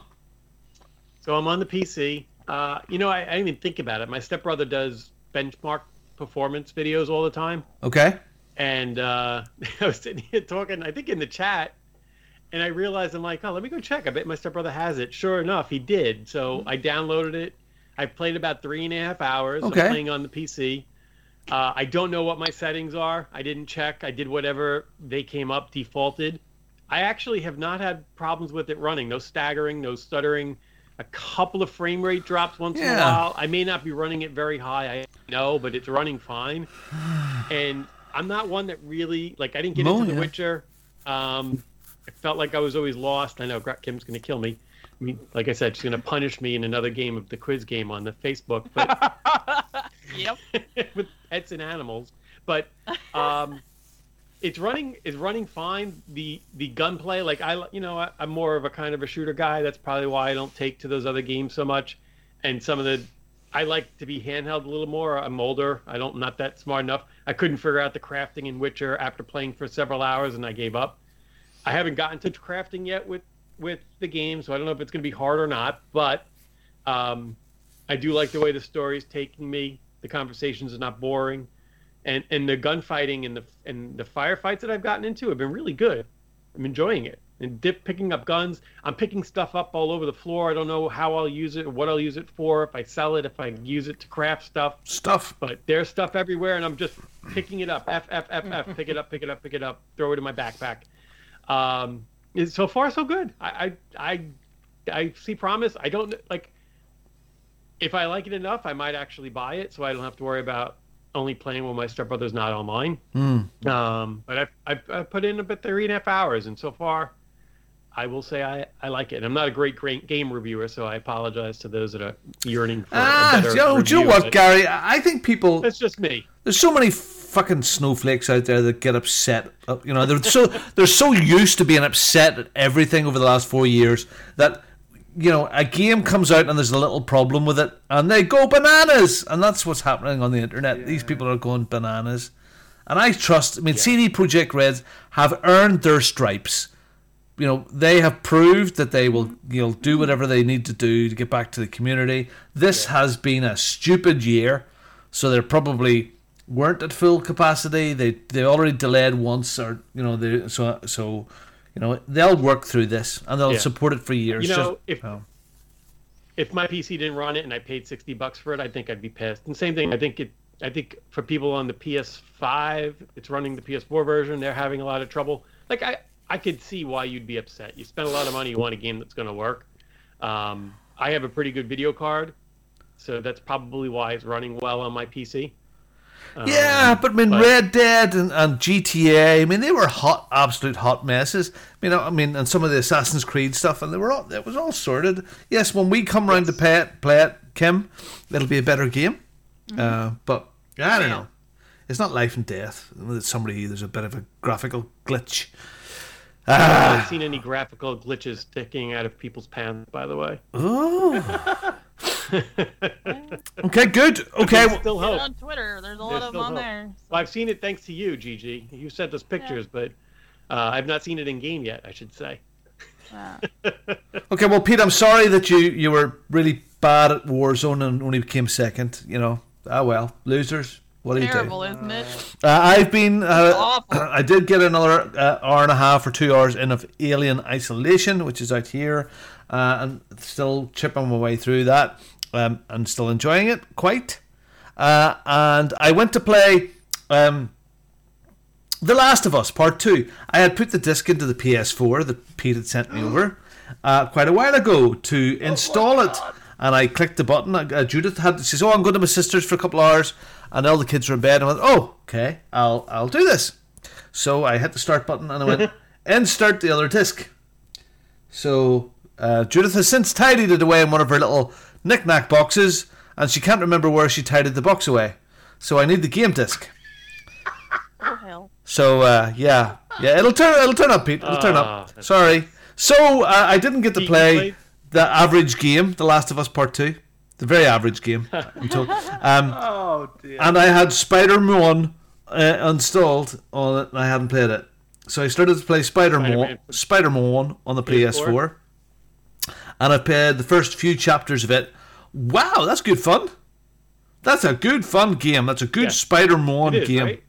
So I'm on the P C. Uh, you know, I, I didn't even think about it. My stepbrother does benchmark performance videos all the time. Okay. And uh, I was sitting here talking, I think in the chat, and I realized I'm like, oh, let me go check. I bet my stepbrother has it. Sure enough, he did. So I downloaded it. I played about three and a half hours Okay. of playing on the P C. Uh, I don't know what my settings are. I didn't check. I did whatever they came up defaulted. I actually have not had problems with it running. No staggering, no stuttering. A couple of frame rate drops once in a Yeah. while. I may not be running it very high, I know, but it's running fine. And I'm not one that really, like, I didn't get No, into The yeah. Witcher. Um, I felt like I was always lost. I know Gra- Kim's going to kill me. I mean, like I said, she's going to punish me in another game of the quiz game on the Facebook. But Yep. with pets and animals. But um, it's running it's running fine. The the gunplay, like I you know I, I'm more of a kind of a shooter guy. That's probably why I don't take to those other games so much. And some of the I like to be handheld a little more. I'm older. I don't I'm not that smart enough. I couldn't figure out the crafting in Witcher after playing for several hours, and I gave up. I haven't gotten to crafting yet with with the game, so I don't know if it's going to be hard or not. But um, I do like the way the story is taking me. The conversations are not boring, and and the gunfighting and the and the firefights that I've gotten into have been really good. I'm enjoying it. And dip picking up guns. I'm picking stuff up all over the floor. I don't know how I'll use it or what I'll use it for. If I sell it, if I use it to craft stuff. Stuff. But there's stuff everywhere, and I'm just picking it up. F F F F. Pick it up. Pick it up. Pick it up. Throw it in my backpack. Um, it's, so far so good. I I I, I see promise. I don't like. If I like it enough, I might actually buy it, so I don't have to worry about only playing when my stepbrother's not online. Mm. Um, but I've, I've, I've put in about three and a half hours, and so far, I will say I, I like it. I'm not a great, great game reviewer, so I apologize to those that are yearning for Ah, a better do you know, do you know review, what, but Gary? I think people. That's just me. There's so many fucking snowflakes out there that get upset. uh, You know, they're so they're so used to being upset at everything over the last four years that. You know, a game comes out and there's a little problem with it, and they go bananas, and that's what's happening on the internet. Yeah. These people are going bananas, and I trust. I mean, yeah. C D Projekt Red have earned their stripes. You know, they have proved that they will, you know, do whatever they need to do to get back to the community. This yeah. has been a stupid year, so they're probably weren't at full capacity. They they already delayed once, or you know, they so so. You know, they'll work through this, and they'll yeah. support it for years. You know, Just, if oh. if my P C didn't run it and I paid sixty bucks for it, I think I'd be pissed. And same thing, I think it. I think for people on the P S five, it's running the P S four version. They're having a lot of trouble. Like I, I could see why you'd be upset. You spend a lot of money, you want a game that's going to work. Um, I have a pretty good video card, so that's probably why it's running well on my P C. Yeah, um, but I mean, but, Red Dead and, and G T A. I mean, they were hot, absolute hot messes. You know, I mean, and some of the Assassin's Creed stuff, and they were all it was all sorted. Yes, when we come round yes. to play it, play it, Kim, it'll be a better game. Mm-hmm. Uh, but I don't know. It's not life and death. With somebody, there's a bit of a graphical glitch. I haven't seen any graphical glitches sticking out of people's pants, by the way. Oh. Okay, good. Okay, there's still hope. On Twitter, there's a lot There's of them on hope. there. So. Well, I've seen it thanks to you, Gigi. You sent us pictures, yeah. but uh, I've not seen it in game yet, I should say. Wow. Okay, well, Pete, I'm sorry that you, you were really bad at Warzone and only became second. You know, ah well, losers. What do you do? Terrible, isn't it? Uh, I've been. Uh, awful. I did get another uh, hour and a half or two hours in of Alien Isolation, which is out here, uh, and still chipping my way through that. Um, and still enjoying it quite. Uh, and I went to play um, The Last of Us Part two. I had put the disc into the P S four that Pete had sent me over uh, quite a while ago to install oh it. And I clicked the button. Uh, Judith had she says, "Oh, I'm going to my sister's for a couple of hours," and all the kids are in bed. And I went, "Oh, okay, I'll I'll do this." So I hit the start button and I went, "Insert the other disc." So uh, Judith has since tidied it away in one of her little knick-knack boxes, and she can't remember where she tidied the box away. So I need the game disc. Oh hell. So uh, yeah, yeah, it'll turn it'll turn up, Pete. It'll turn up. Oh, Sorry. So uh, I didn't get to Pete, play you played? the average game, The Last of Us Part two. The a very average game. I'm told. Um, Oh dear. and I had Spider-Man uh, installed on it, and I hadn't played it. So I started to play Spider-Man, Spider-Man. Spider-Man on the P S four, and I played the first few chapters of it. Wow, that's good fun. That's a good fun game. That's a good Yeah. Spider-Man It is, game. right?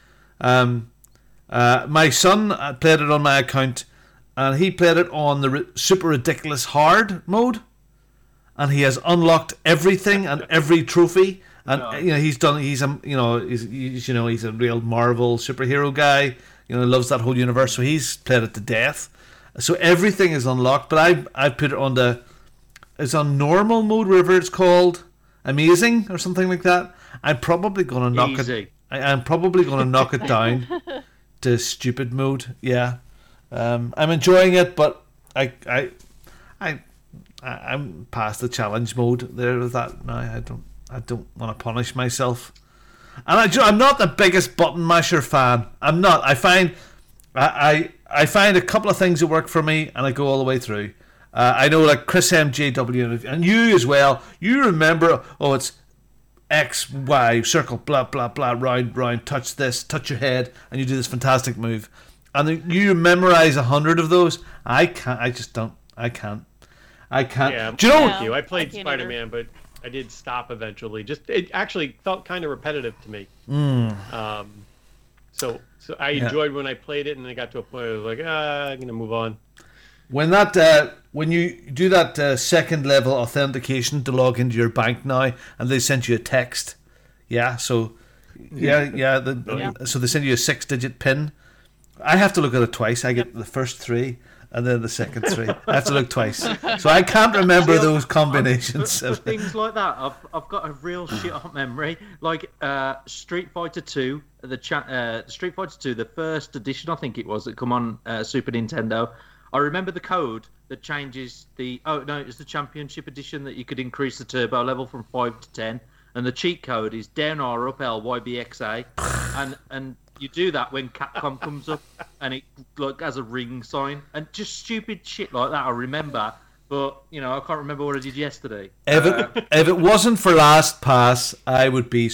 Um, uh, my son uh, played it on my account, and he played it on the ri- super ridiculous hard mode, and he has unlocked everything and every trophy. And No. you know he's done. He's a you know he's, he's you know he's a real Marvel superhero guy. You know, he loves that whole universe, so he's played it to death. So everything is unlocked. But I I put it on the it's on normal mode, whatever it's called, amazing or something like that. I'm probably gonna knock it. Easy. I, I'm probably gonna knock it down to stupid mode. Yeah, um, I'm enjoying it, but I I I I- I'm past the challenge mode there with that now. I don't I don't want to punish myself. And I, I'm not the biggest button masher fan. I'm not. I find I, I I find a couple of things that work for me, and I go all the way through. Uh, I know, like Chris M J W, and you as well. You remember? Oh, it's X, Y, circle, blah blah blah, round, round. Touch this, touch your head, and you do this fantastic move. And then you memorize a hundred of those. I can't. I just don't. I can't. I can't. Yeah, do you know? thank you. I played I can't Spider-Man, but I did stop eventually. Just it actually felt kind of repetitive to me. Mm. Um, so so I Yeah. enjoyed when I played it, and I got to a point where I was like, ah, I'm gonna move on. When that uh, when you do that uh, second level authentication to log into your bank now, and they send you a text, yeah. So yeah, yeah. The, Yeah. So they send you a six-digit pin. I have to look at it twice. I get the first three, and then the second three. I have to look twice, so I can't remember those combinations. For, for things like that, I've I've got a real shit hot memory. Like uh, Street Fighter Two, the cha- uh, Street Fighter Two, the first edition, I think it was, that come on uh, Super Nintendo. I remember the code that changes the. Oh no, it was the Championship Edition that you could increase the turbo level from five to ten, and the cheat code is down R up L Y B X A, and and. You do that when Capcom comes up and it like has a ring sign and just stupid shit like that. I remember, but you know I can't remember what I did yesterday. If Uh, it, if it wasn't for Last Pass, I would be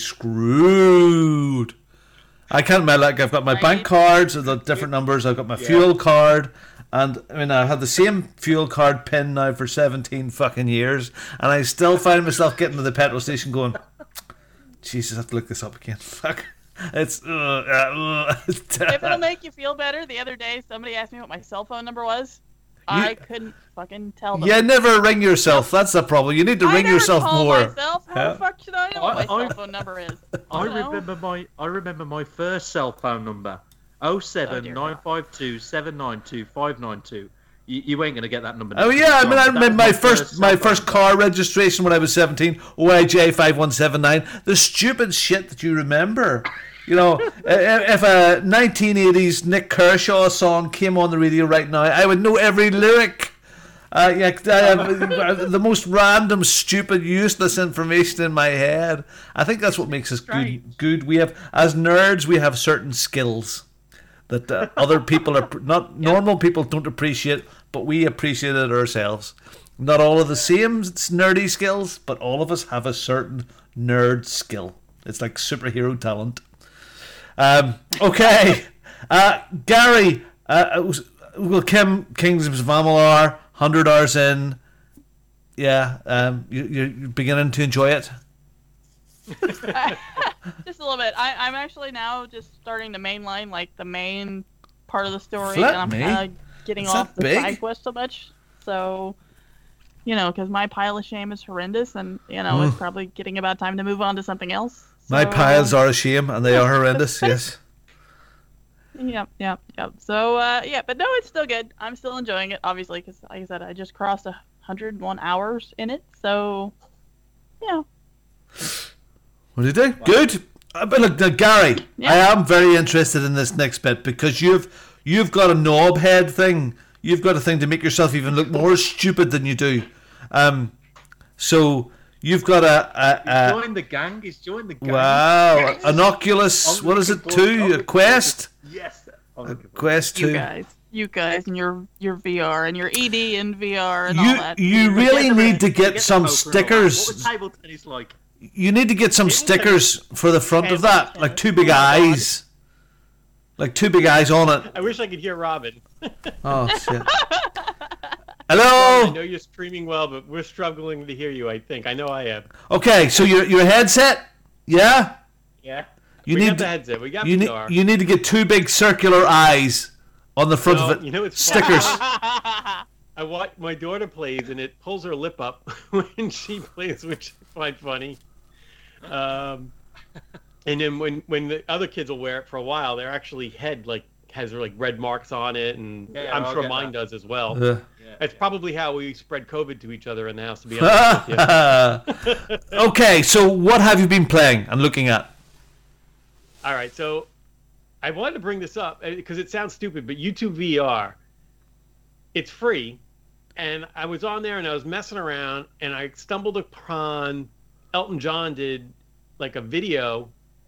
screwed. I can't remember. Like I've got my Right. bank cards with the different numbers. I've got my fuel card, and I mean I had the same fuel card pin now for seventeen fucking years, and I still find myself getting to the petrol station going, Jesus, I have to look this up again. Fuck. It's, uh, uh, If it'll make you feel better, the other day somebody asked me what my cell phone number was. I couldn't fucking tell them. you never ring yourself. That's the problem. You need to I ring never yourself call more. Myself. How Yeah. the fuck should I know what my I- cell I- phone number is? I don't know. remember my I remember my first cell phone number oh Oh, seven dear nine five two seven nine two five nine two. You, you ain't gonna get that number. Oh next yeah, I time. mean I That remember was my first cell my phone first number. car registration when I was seventeen, O I J five one seven nine. The stupid shit that you remember. You know, if a nineteen eighties Nick Kershaw song came on the radio right now, I would know every lyric. Uh, yeah, I have the most random, stupid, useless information in my head. I think that's what makes us good. Good. We have, as nerds, we have certain skills that uh, other people are not normal people don't appreciate, but we appreciate it ourselves. Not all of the same nerdy skills, but all of us have a certain nerd skill. It's like superhero talent. Um, okay, uh, Gary. Uh, well, Kim Kingdoms of Amalur, hundred hours in. Yeah, um, you, you're beginning to enjoy it. Just a little bit. I, I'm actually now just starting to mainline like the main part of the story, Flip and I'm me. kind of getting Is off that the big? side quest so much. So, you know, because my pile of shame is horrendous, and you know, Mm. it's probably getting about time to move on to something else. My So- piles are a shame, and they are horrendous. Yes. Yep, yep, yep. So, uh, yeah, but no, it's still good. I'm still enjoying it, obviously, because, like I said, I just crossed a hundred and one hours in it. So, yeah. What do you do? Good. Uh, but look, now, Gary, Yeah. I am very interested in this next bit because you've you've got a knob head thing. You've got a thing to make yourself even look more stupid than you do. Um, so you've got a, a, He's a joined the gang. He's joined the gang. wow, an Oculus. I'm What is it? looking forward- Two I'm a looking Quest. Yes. I'm A looking forward. Quest You two. guys. you guys and your your V R and your E D and V R and all You that. you really need to get some What was stickers. table tennis like? You need to get some stickers for the front of that, like two big eyes, like two big eyes on it. I wish I could hear Robin. Oh shit! I Hello. know you're streaming well, but we're struggling to hear you. I think I know I am. Okay, so your your headset, yeah. Yeah. You we need got the to- headset. We got You the need guitar. you need to get two big circular eyes on the front No, of it. You know it's Stickers. I watch my daughter plays and it pulls her lip up when she plays, which I find funny. Um, and then when when the other kids will wear it for a while, their actually head like has like red marks on it, and Yeah, I'm I'll sure get mine that. does as well. Uh. It's probably how we spread COVID to each other in the house. To be honest with you. Okay, so what have you been playing and looking at? All right, so I wanted to bring this up because it sounds stupid, but YouTube V R, it's free, and I was on there and I was messing around, and I stumbled upon Elton John did like a video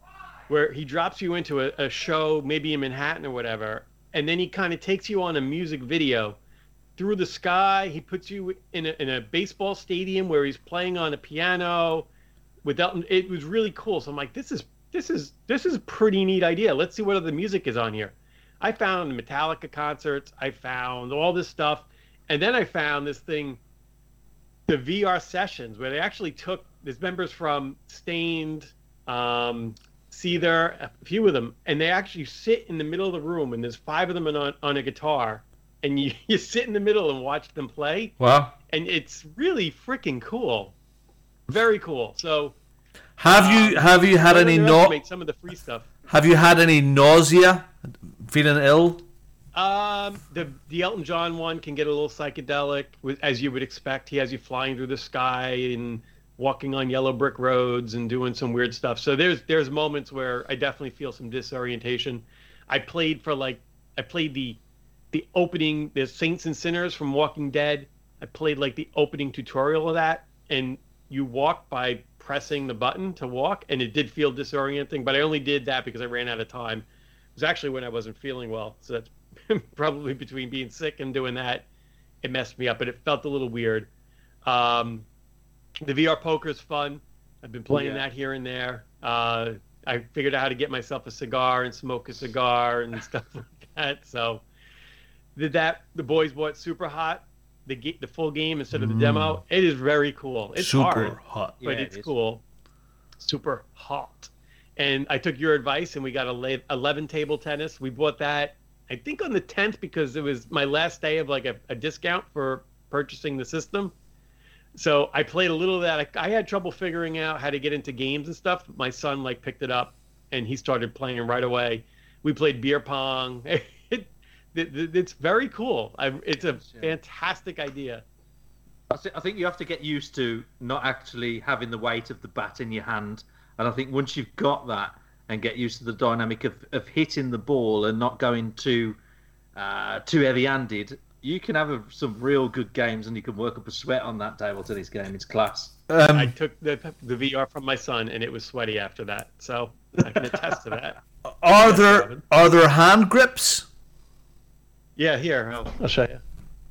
where he drops you into a, a show, maybe in Manhattan or whatever, and then he kind of takes you on a music video through the sky. He puts you in a, in a baseball stadium where he's playing on a piano with Elton. It was really cool. So I'm like, this is this is this is a pretty neat idea. Let's see what other music is on here. I found the Metallica concerts. I found all this stuff, and then I found this thing, the V R sessions, where they actually took there's members from Stained, um, Seether, a few of them, and they actually sit in the middle of the room, and there's five of them on on a guitar, and you, you sit in the middle and watch them play. Wow. And it's really freaking cool. Very cool. So Have you um, have you had don't any no? underestimate some of the free stuff. Have you had any nausea? Feeling ill? Um, the the Elton John one can get a little psychedelic, with, as you would expect. He has you flying through the sky and walking on yellow brick roads and doing some weird stuff. So there's there's moments where I definitely feel some disorientation. I played for like I played the the opening, the Saints and Sinners from Walking Dead. I played like the opening tutorial of that, and you walk by pressing the button to walk, and it did feel disorienting, but I only did that because I ran out of time. It was actually when I wasn't feeling well, so that's probably between being sick and doing that, it messed me up, but it felt a little weird. Um, the V R poker is fun. I've been playing Yeah. that here and there. Uh, I figured out how to get myself a cigar and smoke a cigar and stuff like that. So did that. The boys bought Super Hot, the ga- the full game instead of the Mm. demo. It is very cool. It's Super hard, hot. but Yeah, it it's is. cool. Super hot. And I took your advice, and we got a la- eleven table tennis. We bought that, I think, on the tenth because it was my last day of like a, a discount for purchasing the system. So I played a little of that. I, I had trouble figuring out how to get into games and stuff. My son like picked it up, and he started playing right away. We played beer pong. It, it, it's very cool. I, it's a fantastic idea. I thi- I think you have to get used to not actually having the weight of the bat in your hand. And I think once you've got that and get used to the dynamic of, of hitting the ball and not going too uh, too heavy-handed, you can have a, some real good games, and you can work up a sweat on that table tennis game. It's class. Um, I took the the V R from my son, and it was sweaty after that. So I can attest to that. Are Yes, there Robin. are there hand grips? Yeah, here I'll, I'll show you.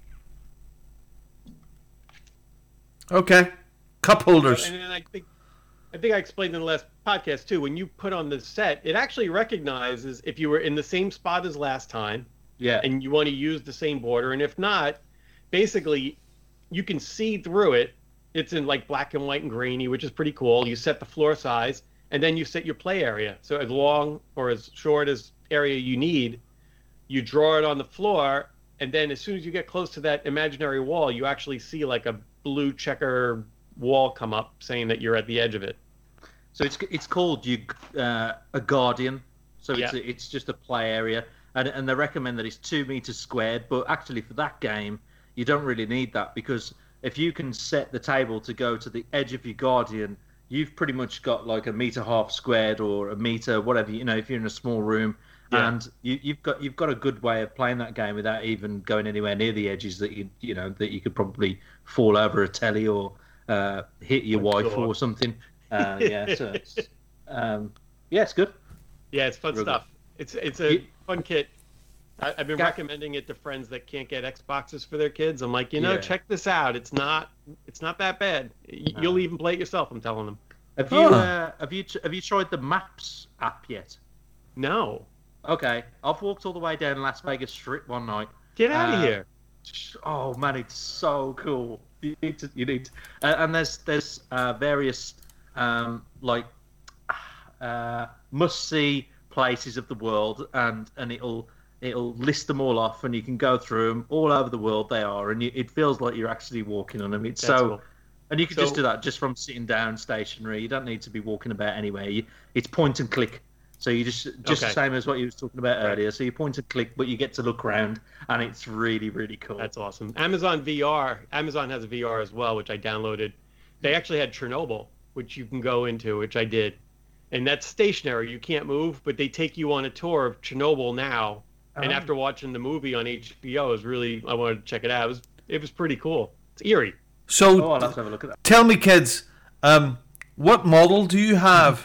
Okay. Cup holders. And then I think I think I explained in the last podcast too. When you put on the set, it actually recognizes if you were in the same spot as last time, Yeah. and you want to use the same border, and if not, basically you can see through it. It's in like black and white and grainy, which is pretty cool. You set the floor size, and then you set your play area. So as long or as short as area you need, you draw it on the floor, and then as soon as you get close to that imaginary wall, you actually see like a blue checker wall come up saying that you're at the edge of it. So it's it's called you uh, a guardian. So it's Yeah. a, it's just a play area, and and they recommend that it's two meters squared. But actually, for that game, you don't really need that, because if you can set the table to go to the edge of your guardian, you've pretty much got like a meter half squared or a meter, whatever. You know, if you're in a small room, Yeah. and you, you've got you've got a good way of playing that game without even going anywhere near the edges that you you know that you could probably fall over a telly or uh, hit your My wife God. or something. Uh, yeah, so it's, um, yeah, it's good. Yeah, it's fun Real stuff. It's it's a You- fun kit. I, I've been Ga- recommending it to friends that can't get Xboxes for their kids. I'm like, you know, Yeah. check this out. It's not, it's not that bad. Y- No. You'll even play it yourself. I'm telling them. Have you Huh. uh, have you have you tried the Maps app yet? No, Okay, I've walked all the way down Las Vegas Strip one night. get out of Uh, here. Oh man, it's so cool. You need to, you need, to, uh, and there's there's uh, various um, like uh, must see places of the world, and and it'll it'll list them all off, and you can go through them all over the world. They are, and you, it feels like you're actually walking on them. It's That's so. cool. And you can So- just do that just from sitting down stationary. You don't need to be walking about anywhere. You, it's point and click. So you just just Okay. the same as what you was talking about Right. earlier. So you point and click, but you get to look around, and it's really really cool. That's awesome. Amazon V R. Amazon has a V R as well, which I downloaded. They actually had Chernobyl, which you can go into, which I did. And that's stationary. You can't move, but they take you on a tour of Chernobyl now. And Oh. after watching the movie on H B O, it was really, I wanted to check it out. It was, it was pretty cool. It's eerie. So, Oh, I'll have to have a look at that. tell me, kids, um, what model do you have?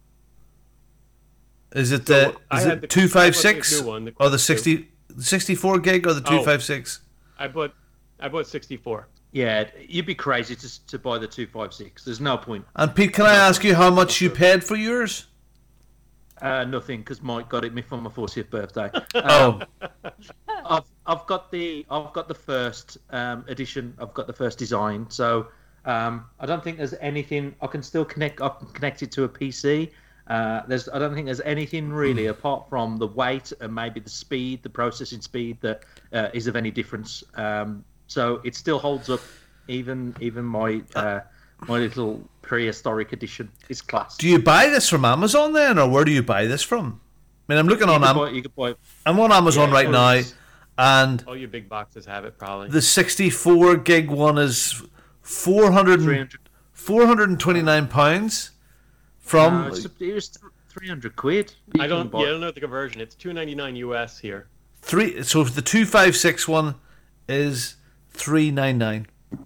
Is it the So, I is had it the- two five six I bought the new one, the or the Quest two. sixty, sixty-four gig or the Oh. two five six? I bought, I bought sixty-four. Yeah, you'd be crazy to to buy the two five six. There's no point. And Pete, can I ask you how much you paid for yours? Uh, nothing, because Mike got it me for my fortieth birthday. Oh. Um, I've I've got the I've got the first um, edition. I've got the first design. So um, I don't think there's anything. I can still connect. I can connect it to a P C. Uh, there's I don't think there's anything really apart from the weight and maybe the speed, the processing speed that uh, is of any difference. Um, so it still holds up, even even my uh, my little prehistoric edition is class. Do you buy this from Amazon then, or where do you buy this from? I mean, I'm looking You on could Am- buy- you could buy- I'm on Amazon Yeah, right now, it's- and All your big boxes have it, probably. the sixty-four gig one is four hundred four hundred twenty-nine pounds from. No, it's, it was th- three hundred quid. I You don't, can buy- yeah, I don't know the conversion. It's two ninety-nine U S here. Three. So the two five six one is three nine nine.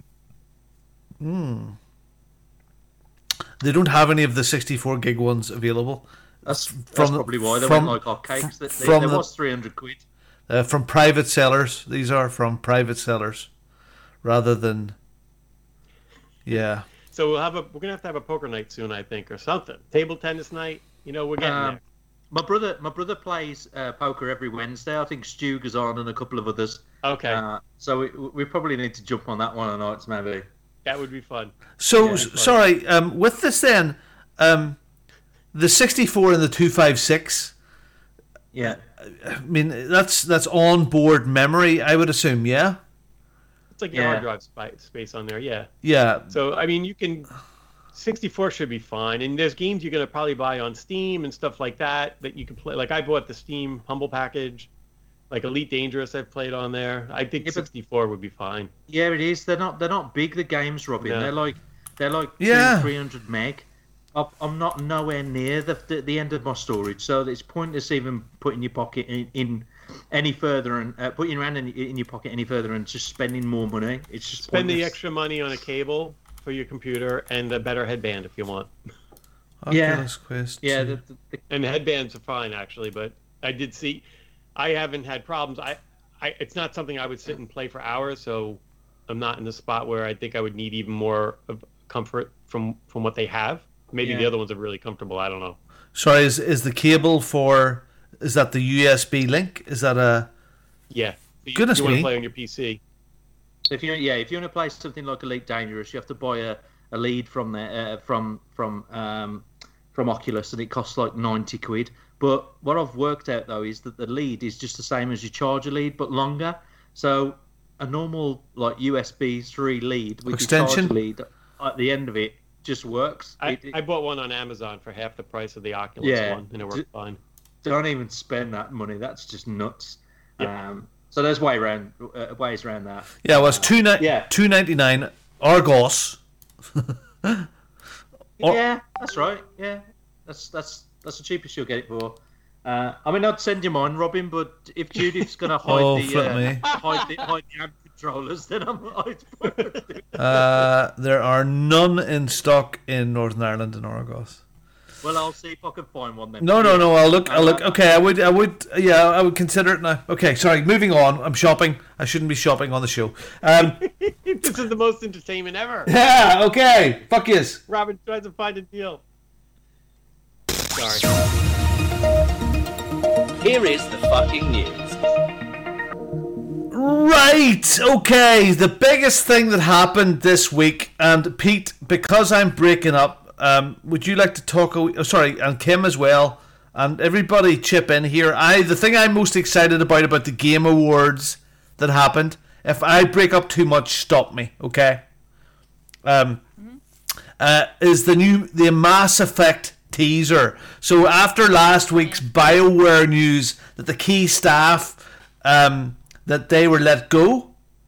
Hmm. They don't have any of the sixty-four gig ones available. That's, From that's the- probably why they from- went like hotcakes. They, they, from there the- was three hundred quid. Uh, from private sellers. These are from private sellers, rather than. Yeah. So we'll have a, we're gonna have to have a poker night soon, I think, or something. Table tennis night. You know, we're getting Um, there. my brother, my brother plays uh, poker every Wednesday. I think Stu goes on and a couple of others. Okay, Uh, so we, we probably need to jump on that one tonight, maybe. that would be fun. So Yeah, s- fine. sorry. Um, with this then, um, the sixty-four and the two five six. Yeah. I mean, that's that's on board memory, I would assume. Yeah. It's like your Yeah. hard drive spi- space on there. Yeah. Yeah. So I mean, you can. sixty-four should be fine, and there's games you're gonna probably buy on Steam and stuff like that that you can play. Like I bought the Steam Humble package, like Elite Dangerous. I've played on there. I think Yeah, but- sixty-four would be fine. Yeah, it is. They're not. They're not big. The games, Robin. No. They're like. They're like Yeah. two, three hundred meg. I'm- I'm not nowhere near the, the the end of my storage, so it's pointless even putting your pocket in, in any further and uh, putting your hand in, in your pocket any further and just spending more money. It's just Spend the pointless. extra money on a cable for your computer and a better headband if you want. Yeah. Oculus Quest Yeah, two. the, the, the, And the headbands are fine actually, but I did see, I haven't had problems. I, I, it's not something I would sit and play for hours, so I'm not in the spot where I think I would need even more of comfort from from what they have. Maybe the Yeah. other ones are really comfortable. I don't know. Sorry, is is the cable for? Is that the U S B link? Is that a? Yeah. You, Goodness you want me. to play on your P C? if you yeah, if you want to play something like Elite Dangerous, you have to buy a, a lead from there uh, from from um, from Oculus, and it costs like ninety quid. But what I've worked out though is that the lead is just the same as your charger lead, but longer. So a normal like U S B three lead with Extension? your charger lead at the end of it just works. I, It- it- I bought one on Amazon for half the price of the Oculus Yeah. one, and it worked fine. Don't even spend that money. That's just nuts. Um, so there's way around uh, ways around that. Yeah, well, it's two ni- yeah. two ninety nine Argos. Or- Yeah, that's right. Yeah, that's that's that's the cheapest you'll get it for. Uh, I mean, I'd send you mine, Robin, but if Judith's gonna hide Oh, the, flip uh, me. hide the hide the amp controllers, then I'm I'd Uh, there are none in stock in Northern Ireland and Argos. Well, I'll see if I can find one then. No, no, no. I'll look. I'll look. Okay, I would. I would. Yeah, I would consider it now. Okay, sorry. Moving on. I'm shopping. I shouldn't be shopping on the show. Um, This is the most entertainment ever. yeah. Okay. Fuck yes. Robin tries to find a deal. Sorry. Here is the fucking news. Right, okay. The biggest thing that happened this week, and Pete, because I'm breaking up, um, would you like to talk? A, oh, sorry, and Kim as well, and everybody chip in here. I the thing I'm most excited about about the Game Awards that happened. If I break up too much, stop me, okay? Um, uh, is the new the Mass Effect teaser. So after last week's BioWare news that the key staff. Um, that they were let go.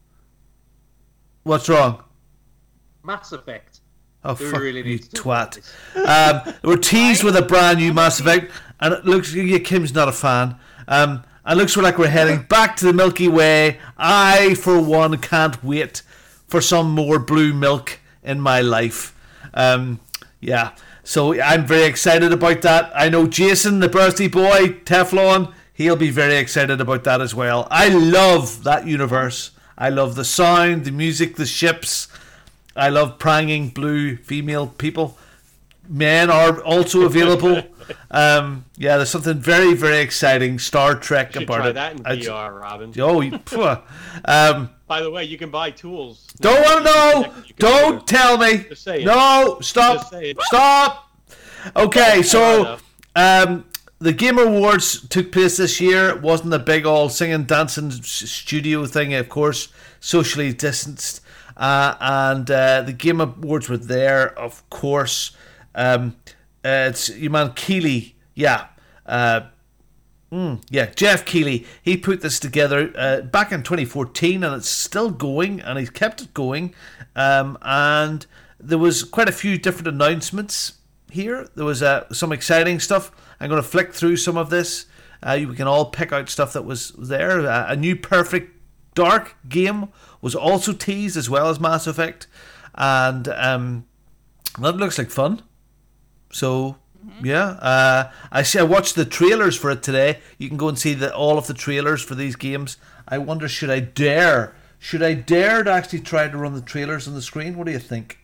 What's wrong? Mass Effect. Oh, Who fuck really you, needs to twat. Um, we're teased with a brand new Mass Effect, and it looks... Yeah, Kim's not a fan. Um, it looks like we're heading back to the Milky Way. I, for one, can't wait for some more blue milk in my life. Um, yeah, so I'm very excited about that. I know Jason, the birthday boy, Teflon... He'll be very excited about that as well. I love that universe. I love the sound, the music, the ships. I love pranging blue female people. Men are also available. Um, yeah, there's something very, very exciting Star Trek You should about try it. that in I- V R, Robin. Oh, you, phew. um, By the way, you can buy tools. don't want to know. Don't tell me. Just saying. No, stop. Just saying. Stop. Okay, so enough. um, the Game Awards took place this year. It wasn't a big all singing, dancing s- studio thing, of course, socially distanced. Uh, and uh, the Game Awards were there, of course. Um, uh, it's your man Keighley, yeah. Uh, Mm, yeah, Jeff Keighley. He put this together uh, back in twenty fourteen, and it's still going, and he's kept it going. Um, and there was quite a few different announcements here. There was uh, some exciting stuff. I'm going to flick through some of this. Uh, we can all pick out stuff that was there. Uh, a new Perfect Dark game was also teased, as well as Mass Effect, and um, that looks like fun. So. Yeah, uh, I see. I watched the trailers for it today. You can go and see the, all of the trailers for these games. I wonder, should I dare? Should I dare to actually try to run the trailers on the screen? What do you think?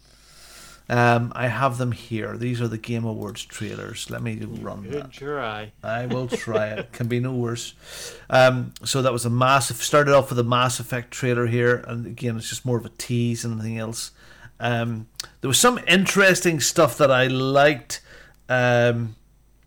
Um, I have them here. These are the Game Awards trailers. Let me run Good that. try. I will try it. Can be no worse. Um, so that was a massive. Started off with a Mass Effect trailer here, and again, it's just more of a tease than anything else. Um, there was some interesting stuff that I liked. Um,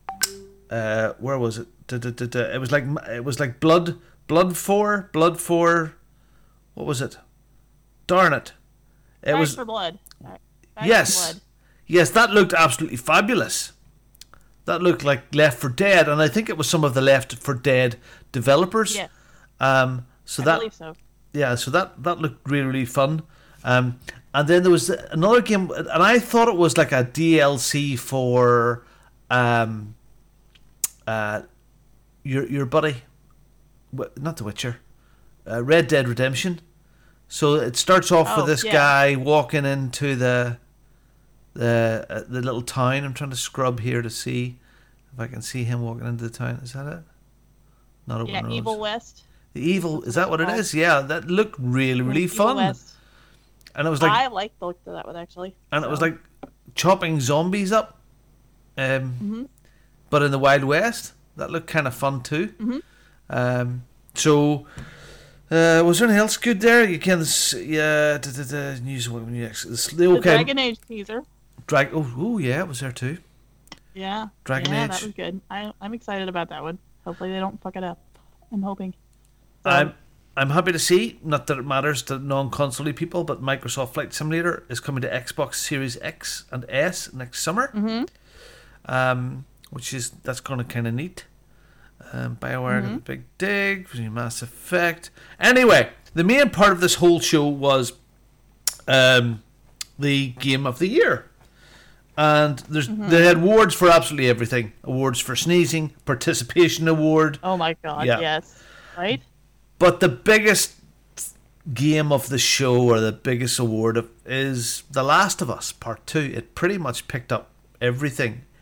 uh, where was it? Da, da, da, da. It was like it was like blood, blood four, blood four. What was it? Darn it! It Back was for blood. Back for yes, blood. yes. That looked absolutely fabulous. That looked like Left four Dead, and I think it was some of the Left four Dead developers. Yes. Um. So I that. believe so. Yeah. So that that looked really really fun. Um. And then there was another game, and I thought it was like a D L C for, um, uh, your your buddy, not The Witcher, uh, Red Dead Redemption. So it starts off Oh, with this yeah. guy walking into the the uh, the little town. I'm trying to scrub here to see if I can see him walking into the town. Is that it? Not open Yeah, roads. Evil West. The Evil, is that what it is? Yeah, that looked really really Evil fun. West. And it was like I like the look of that one actually. And it was So, like chopping zombies up, um, Mhm. but in the Wild West. That looked kind of fun too. Mhm. Um, so, uh, was there anything else good there? You can, s- yeah, da, da, da, news. What next? The the okay, Dragon Age teaser. Drag. Oh, oh, yeah, it was there too. Yeah. Dragon yeah, Age. that was good. I, I'm excited about that one. Hopefully they don't fuck it up. I'm hoping. So, I'm I'm happy to see, not that it matters to non-console people, but Microsoft Flight Simulator is coming to Xbox Series X and S next summer. Mhm. Um, which is that's kind of kind of neat. Um, BioWare got Mhm. the big dig, Mass Effect. Anyway, the main part of this whole show was um, the Game of the Year. And there's Mhm. they had awards for absolutely everything. Awards for sneezing, participation award. Oh my god, Yeah. yes. Right? But the biggest game of the show, or the biggest award of, is The Last of Us Part Two. It pretty much picked up everything.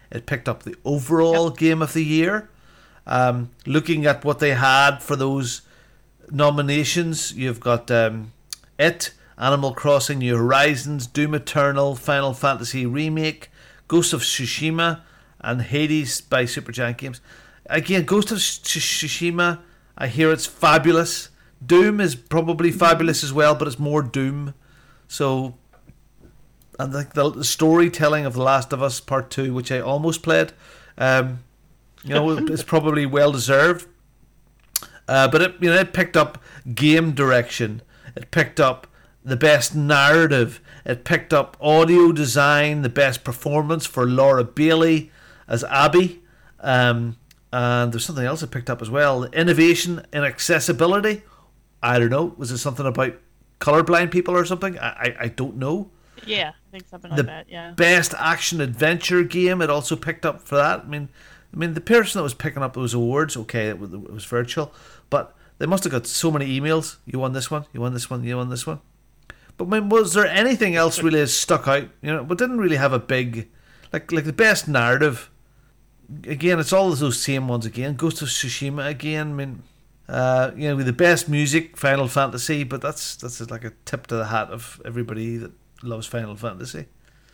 It picked up the overall yep. game of the year. Um, looking at what they had for those nominations, you've got um, It, Animal Crossing, New Horizons, Doom Eternal, Final Fantasy Remake, Ghost of Tsushima, and Hades by Supergiant Games. Again, Ghost of Tsushima, I hear it's fabulous. Doom is probably fabulous as well, but it's more Doom. So, and the, the storytelling of The Last of Us Part two, which I almost played, um, you know, it's probably well deserved. Uh, but it, you know, it picked up game direction. It picked up the best narrative. It picked up audio design, the best performance for Laura Bailey as Abby. Um, and there's something else it picked up as well. Innovation in accessibility. I don't know. Was it something about colorblind people or something? I, I, I don't know. Yeah, I think something like the that, yeah. Best action adventure game, it also picked up for that. I mean, I mean, the person that was picking up those awards, okay, it was, it was virtual, but they must have got so many emails. You won this one, you won this one, you won this one. But I mean, was there anything else really that stuck out? You know, but didn't really have a big, like like the best narrative. Again, it's all those same ones again. Ghost of Tsushima again. I mean, uh, you know, with the best music, Final Fantasy, but that's that's like a tip to the hat of everybody that loves Final Fantasy.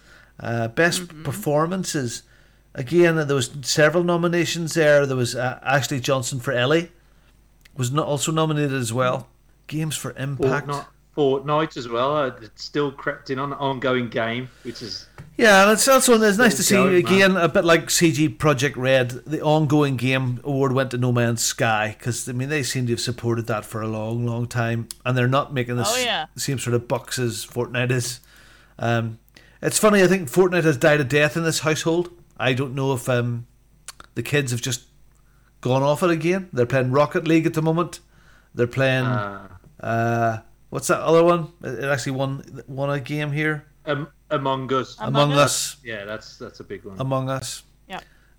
Uh, best mm-hmm. performances. Again, there was several nominations there. There was uh, Ashley Johnson for Ellie, was not also nominated as well. Games for Impact. Fortnite, Fortnite as well. Uh, it's still crept in on an ongoing game, which is yeah. And it's also it's nice to see going, again man. a bit like C G Project Red. The ongoing game award went to No Man's Sky because I mean they seem to have supported that for a long, long time, and they're not making this oh, yeah. the same sort of bucks as Fortnite is. Um, it's funny. I think Fortnite has died a death in this household. I don't know if um, the kids have just gone off it again. They're playing Rocket League at the moment. They're playing uh, uh, what's that other one? It actually won won a game here. Um, Among Us. Among, Among Us. Us. Yeah, that's that's a big one. Among Us. Yeah.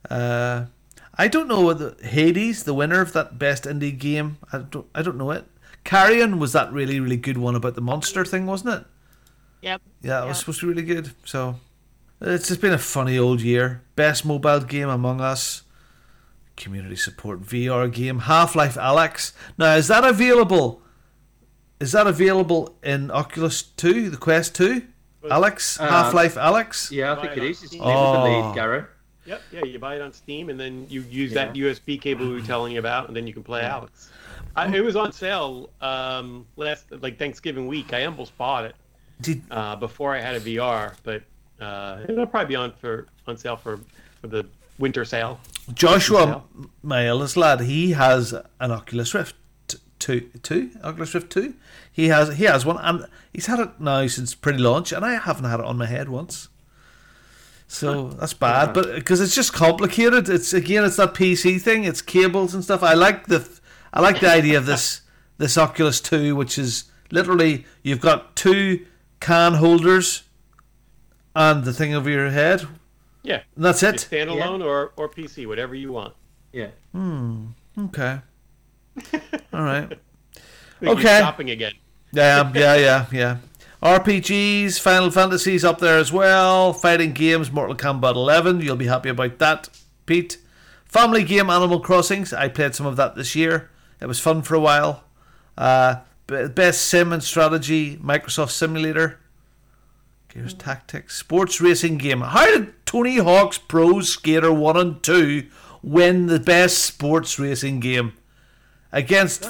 Uh, I don't know whether Hades, the winner of that best indie game. I don't. I don't know it. Carrion was that really really good one about the monster thing, wasn't it? Yep. Yeah, it yep. was supposed to be really good. So. It's just been a funny old year. Best mobile game, Among Us. Community support V R game, Half-Life Alyx. Now, is that available? Is that available in Oculus two, the Quest two? Alyx? Uh, Half-Life Alyx? Yeah, I think it is. It's oh. with the lead, Gary. Yep, yeah, you buy it on Steam, and then you use yeah. that U S B cable we were telling you about, and then you can play Alyx. I, it was on sale um, last, like Thanksgiving week. I almost bought it Did... uh, before I had a V R, but uh, it'll probably be on for on sale for, for the winter sale. Joshua, sale. my eldest lad, he has an Oculus Rift two, two, Oculus Rift two. He has he has one, and he's had it now since pre-launch, and I haven't had it on my head once. So that's bad, but because it's just complicated. It's again, it's that P C thing. It's cables and stuff. I like the, I like the idea of this this Oculus two, which is literally you've got two can holders and the thing over your head. Yeah, and that's it. It's standalone yeah. or or P C, whatever you want. Yeah. Hmm. Okay. All right. Okay. Shopping again. Yeah. Yeah. Yeah. Yeah. R P Gs, Final Fantasy's up there as well. Fighting games, Mortal Kombat eleven. You'll be happy about that, Pete. Family game, Animal Crossings. I played some of that this year. It was fun for a while. Uh, best sim and strategy, Microsoft Simulator. Gears Tactics. Sports racing game. How did Tony Hawk's Pro Skater one and two win the best sports racing game? Against...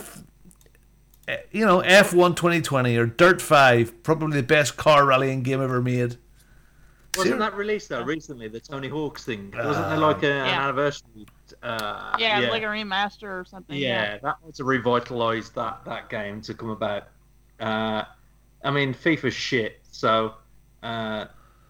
You know, F one twenty twenty or Dirt five, probably the best car rallying game ever made. Wasn't that released though recently? The Tony Hawk's thing, wasn't there like a, yeah. an anniversary? Uh, yeah, yeah, like a remaster or something. Yeah, yeah. that was to revitalise that that game to come about. Uh, I mean, FIFA's shit, so. Uh,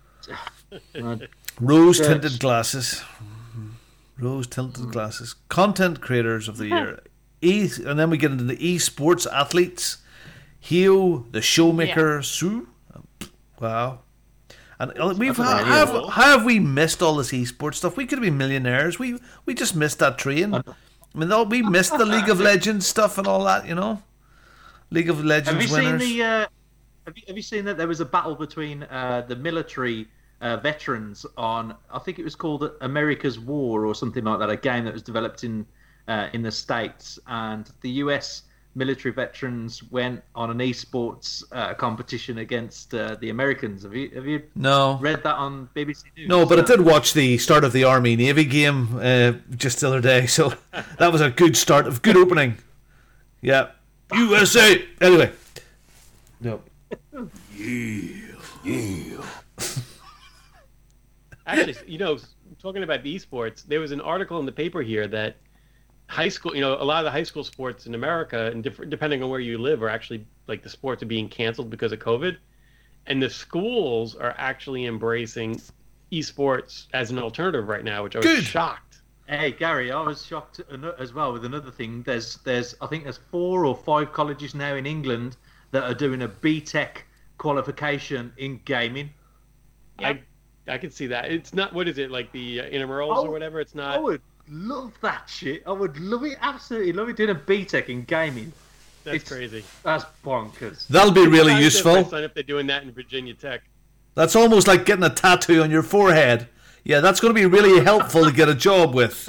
uh, Rose tinted glasses. Rose tinted glasses. Content creators of the year. E, and then we get into the esports athletes. Hio, the showmaker, yeah. Sue. Wow. And we've ha- have, how have we missed all this esports stuff? We could have been millionaires. We we just missed that train. I mean, we missed the League of Legends stuff and all that. You know, League of Legends have you winners. Seen the, uh, have you have you seen that there was a battle between uh, the military uh, veterans on, I think it was called America's War or something like that, a game that was developed in uh, in the States, and the U S military veterans went on an esports uh, competition against uh, the Americans. Have you have you No. read that on B B C News? No, but I did watch the start of the Army Navy game uh, just the other day, so that was a good start, of good opening. Yeah, U S A. Anyway, no. Yeah, yeah. Actually, you know, talking about the esports, there was an article in the paper here that high school, you know, a lot of the high school sports in America, and different, depending on where you live, are actually, like, the sports are being canceled because of COVID. And the schools are actually embracing esports as an alternative right now, which I was Good. shocked. Hey Gary, I was shocked as well with another thing. There's, there's, I think there's four or five colleges now in England that are doing a B Tech qualification in gaming. I, I can see that. It's not, what is it, like the uh, intramurals Oh, or whatever? It's not. I would love that shit. I would love it, absolutely love it, doing a B Tech in gaming. That's It's- crazy. That's bonkers. That'll be really Sometimes useful. if I sign up, they're doing that in Virginia Tech. That's almost like getting a tattoo on your forehead. Yeah, that's going to be really helpful to get a job with.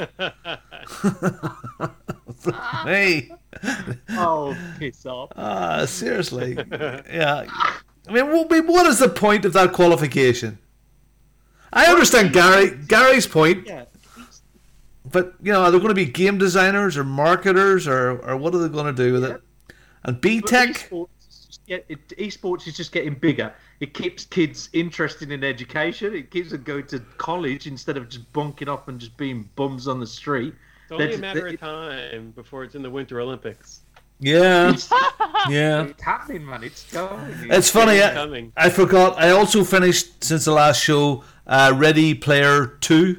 Hey. Oh, piss off. Ah, seriously. Yeah. I mean, what what is the point of that qualification? I understand Gary Gary's point, Yeah. but, you know, are they going to be game designers or marketers, or, or what are they going to do with it? And B But Tech? esports is just get- it- esports is just getting bigger. It keeps kids interested in education. It keeps them going to college instead of just bunking up and just being bums on the street. It's only They're- a matter they- of time before it's in the Winter Olympics. Yeah. Yeah. It's happening, man. It's going. It's funny. It's I, coming. I forgot. I also finished, since the last show, uh, Ready Player two.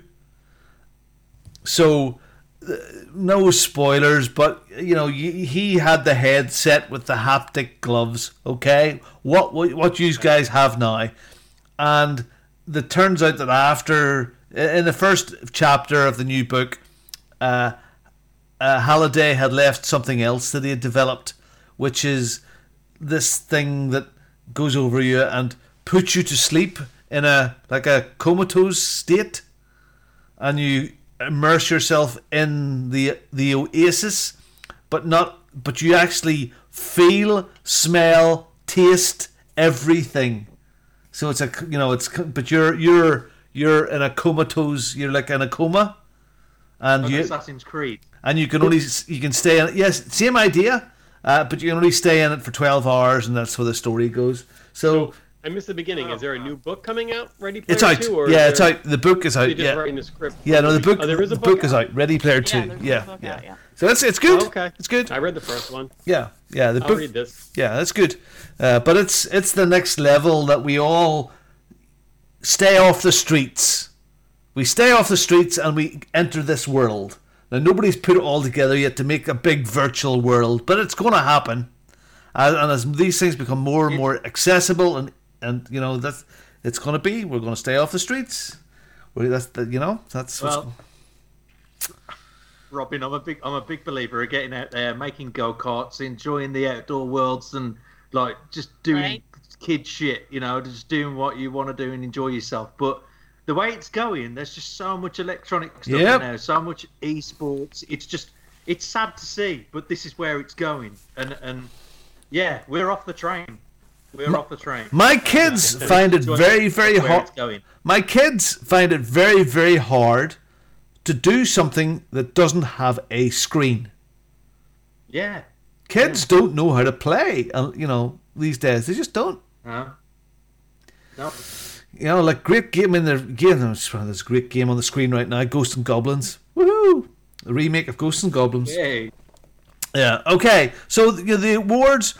So, uh, no spoilers, but, you know, y- he had the headset with the haptic gloves, okay? What what, what you guys have now. And it turns out that after, in the first chapter of the new book, uh, uh, Halliday had left something else that he had developed, which is this thing that goes over you and puts you to sleep in a like a comatose state, and you immerse yourself in the the oasis, but not but you actually feel, smell, taste everything. So it's a you know it's but you're you're you're in a comatose. You're like in a coma, and Like you Assassin's Creed. and you can only you can stay in it. Yes, same idea, uh, but you can only stay in it for twelve hours, and that's where the story goes. So I missed the beginning. Is there a new book coming out? Ready Player it's out. two? Or Yeah, is it's there- out. The book is out. You're just Yeah, writing the script. yeah. No, the book. Oh, there is a the book book is out. Ready Player Two. there's a Yeah, book yeah. out, yeah. So it's it's good. Oh, okay. It's good. I read the first one. Yeah, yeah. The I'll book. read this. Yeah, that's good. Uh, but it's it's the next level that we all stay off the streets. We stay off the streets and we enter this world. Now, nobody's put it all together yet to make a big virtual world, but it's going to happen. Uh, and as these things become more and more accessible, and, and you know, that's it's going to be, we're going to stay off the streets. Well, that's the, you know, that's what's Well, Robin, I'm a big, I'm a big believer of getting out there, making go karts, enjoying the outdoor worlds, and like just doing Right. kid shit. You know, just doing what you want to do and enjoy yourself. But the way it's going, there's just so much electronic stuff Yep. now, so much esports. It's just, it's sad to see, but this is where it's going. And and yeah, we're off the train. We're off the train. My kids find it very, very Where hard. it's going. My kids find it very, very hard to do something that doesn't have a screen. Yeah. Kids don't know how to play, uh, you know, these days. They just don't. Uh, no. You know, like great game in the game. There's a great game on the screen right now. Ghosts and Goblins. Woohoo! The remake of Ghosts and Goblins. Yay. Yeah. Okay. So you know, the awards.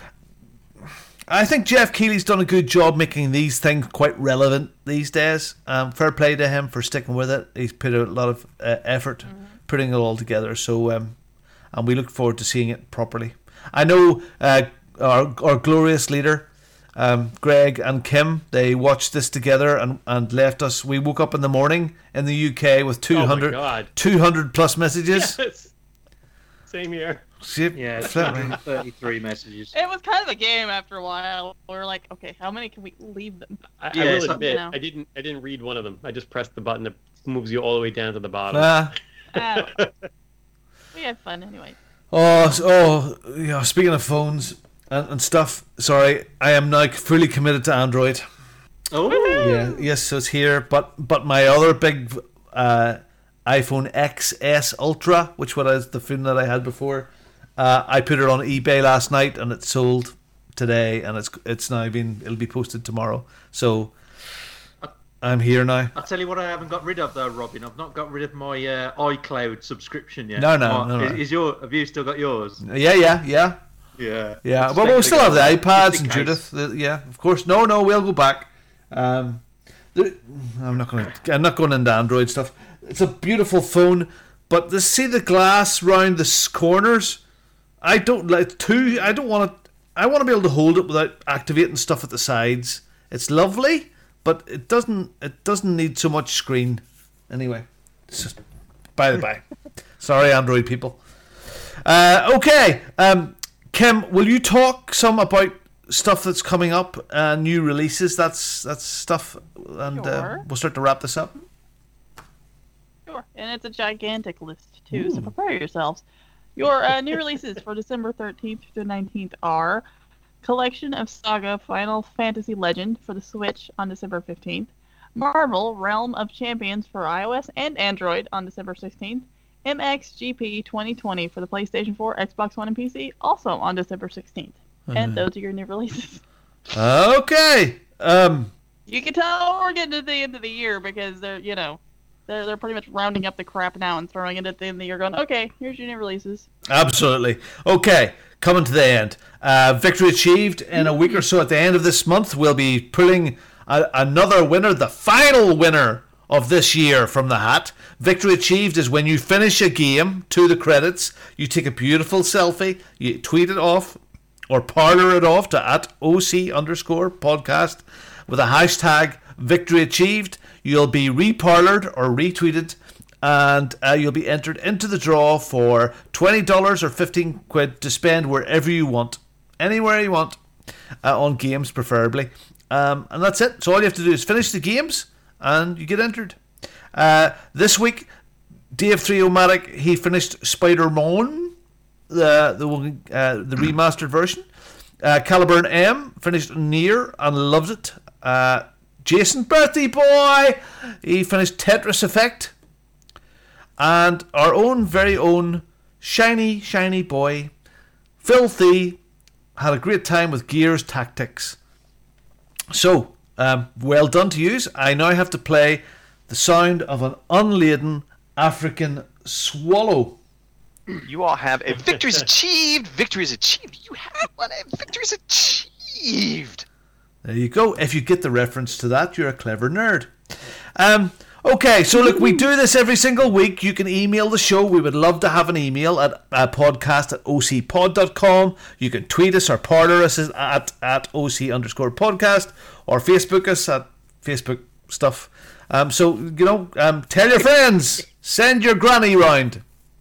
I think Jeff Keighley's done a good job making these things quite relevant these days. Um, fair play to him for sticking with it. He's put a lot of uh, effort mm-hmm. putting it all together. So, um, and we look forward to seeing it properly. I know uh, our our glorious leader, um, Greg and Kim, they watched this together and, and left us. We woke up in the morning in the U K with two hundred, Oh my God. two hundred plus messages. Yes. Same here. Zip, Yeah, it's flat right. thirty-three messages. It was kind of a game after a while. We were like, okay, how many can we leave them? I, Yeah, I will it's not- admit, you know. I didn't. I didn't read one of them. I just pressed the button that moves you all the way down to the bottom. Ah. Uh, we had fun anyway. Oh, s- oh, yeah. Speaking of phones and, and stuff, sorry, I am now fully committed to Android. Oh, Yeah, yes, so it's here. But but my other big uh, iPhone X S Ultra, which was the phone that I had before, uh, I put it on eBay last night and it sold today, and it's it's now been it'll be posted tomorrow. So I'm here now. I'll tell you what I haven't got rid of though, Robin. I've not got rid of my uh, iCloud subscription yet. No, no, My- no, no. Is, is your have you still got yours? Yeah, yeah, yeah, Yeah. yeah. Just Well, take we'll it still have the again, iPads just in and case. Judith. The, yeah, of course. No, no, we'll go back. Um, the, I'm not going to. I'm not going into Android stuff. It's a beautiful phone, but the see the glass round the s- corners. I don't like too. I don't want to. I want to be able to hold it without activating stuff at the sides. It's lovely, but it doesn't. It doesn't need so much screen. Anyway, it's just by the by. Sorry, Android people. Uh, okay, um, Kim, will you talk some about stuff that's coming up, uh, new releases? That's that's stuff, and uh, Sure. we'll start to wrap this up. Sure, and it's a gigantic list too, so prepare yourselves. Your uh, new releases for December thirteenth to nineteenth are Collection of Saga Final Fantasy Legend for the Switch on December fifteenth, Marvel Realm of Champions for iOS and Android on December sixteenth, M X G P twenty twenty for the PlayStation four, Xbox One, and P C also on December sixteenth. And those are your new releases. Okay. Um. You can tell we're getting to the end of the year because they're, you know, they're, they're pretty much rounding up the crap now and throwing it at the end of the year going, okay, here's your new releases. Absolutely. Okay, coming to the end. Uh, victory achieved in a week or so at the end of this month. We'll be pulling a, another winner, the final winner of this year from the hat. Victory achieved is when you finish a game to the credits, you take a beautiful selfie, you tweet it off or parlor it off to at OC underscore podcast with a hashtag victory achieved. You'll be reparlored or retweeted, and uh, you'll be entered into the draw for twenty dollars or fifteen quid to spend wherever you want, anywhere you want, uh, on games preferably. Um, and that's it. So all you have to do is finish the games, and you get entered. Uh, this week, Dave three O-Matic, he finished Spider-Man, the the one, uh, the remastered version. Uh, Caliburn M finished Nier and loves it. Uh, Jason Birthday Boy, he finished Tetris Effect. And our own very own shiny, shiny boy, Filthy, had a great time with Gears Tactics. So, um, well done to yous. I now have to play the sound of an unladen African swallow. You all have a victory's achieved. Victory's achieved. You have one. A victory's achieved. There you go. If you get the reference to that, you're a clever nerd. Um, okay, so look, we do this every single week. You can email the show. We would love to have an email at uh, podcast at o c pod dot com. You can tweet us or parlor us at, at oc underscore podcast or Facebook us at Facebook stuff. Um, so, you know, um, tell your friends. Send your granny round.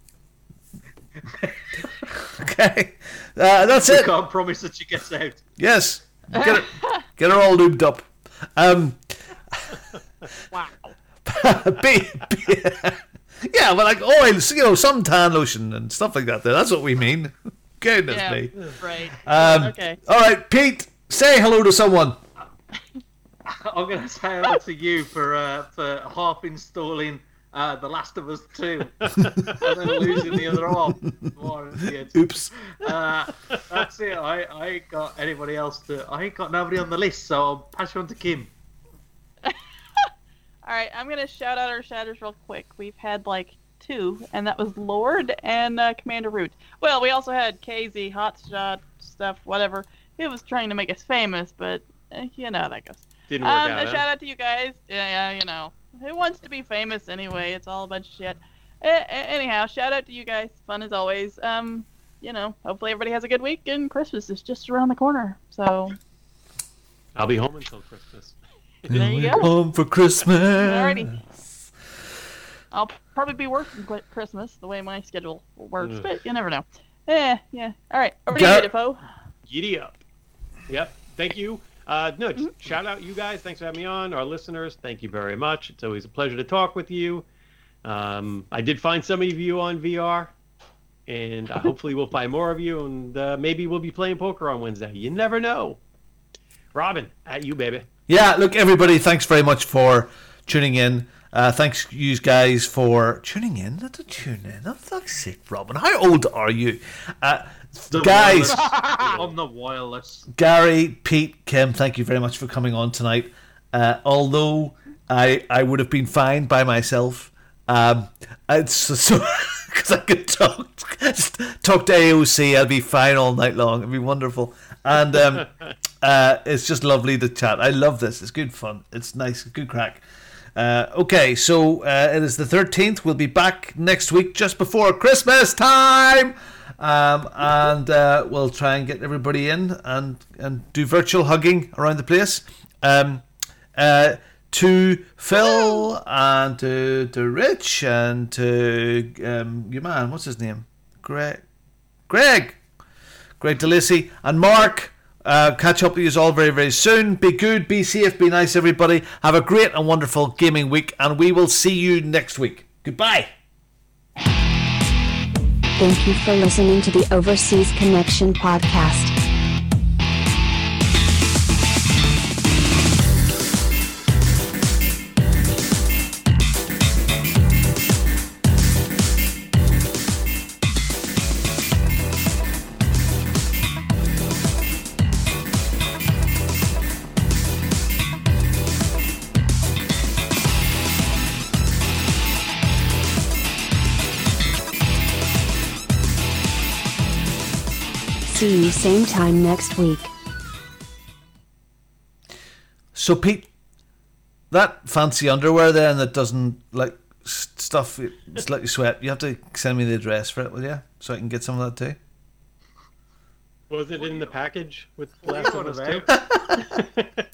Okay, uh, that's We it. can't promise that she gets out. Yes, get her, get her all lubed up. Um, Wow. be, be, yeah, but like oils, you know, suntan lotion and stuff like that. There, that's what we mean. Goodness Yeah, me. right. Um, Okay. All right, Pete, say hello to someone. I'm going to say hello to you for uh, for half installing uh, The Last of Us two and then losing the other half. What an idiot. Oops. Uh, that's it. I, I ain't got anybody else to. I ain't got nobody on the list, so I'll pass you on to Kim. All right, I'm gonna shout out our shatters real quick. We've had like two, and that was Lord and uh, Commander Root. Well, we also had K Z, Hotshot stuff, whatever. He was trying to make us famous, but eh, you know how that goes. Didn't work um, out, a huh? shout out to you guys. Yeah, yeah, you know, who wants to be famous anyway? It's all a bunch of shit. Eh, eh, anyhow, shout out to you guys. Fun as always. Um, you know, hopefully everybody has a good week, and Christmas is just around the corner. So I'll be home until Christmas. there you go. Home for Christmas. Alrighty. I'll probably be working qu- Christmas the way my schedule works, Ugh. but you never know. Yeah, yeah. All right, over Gar- to you, Defoe. Giddy up. Yep. Thank you. Uh, no, just shout out you guys. Thanks for having me on. Our listeners, thank you very much. It's always a pleasure to talk with you. Um, I did find some of you on V R, and uh, hopefully we'll find more of you, and uh, maybe we'll be playing poker on Wednesday. You never know. Robin, at you, baby. Yeah, look, everybody, thanks very much for tuning in. Uh, thanks, you guys, for tuning in. Not to tune in. I'm fuck's sake, Robin. How old are you? Uh, The guys, wireless- on the wireless. Gary, Pete, Kim, thank you very much for coming on tonight. Uh, although I I would have been fine by myself. Um, it's so because I could talk just talk to A O C. I'd be fine all night long. It'd be wonderful. And um, uh, it's just lovely to chat. I love this. It's good fun. It's nice. Good crack. Uh, okay, so uh, it is the thirteenth. We'll be back next week just before Christmas time. Um, and uh, we'll try and get everybody in and, and do virtual hugging around the place. Um, uh, to Phil and to, to Rich and to um, your man, what's his name? Greg. Greg. Greg DeLacy and Mark. Uh, catch up with you all very, very soon. Be good, be safe, be nice, everybody. Have a great and wonderful gaming week, and we will see you next week. Goodbye. Thank you for listening to the Overseas Connection podcast. See you same time next week. So, Pete, that fancy underwear then that doesn't like s- stuff, it's like you sweat. You have to send me the address for it, will you? So I can get some of that too. Was it in the package with What are Last you of on Us two?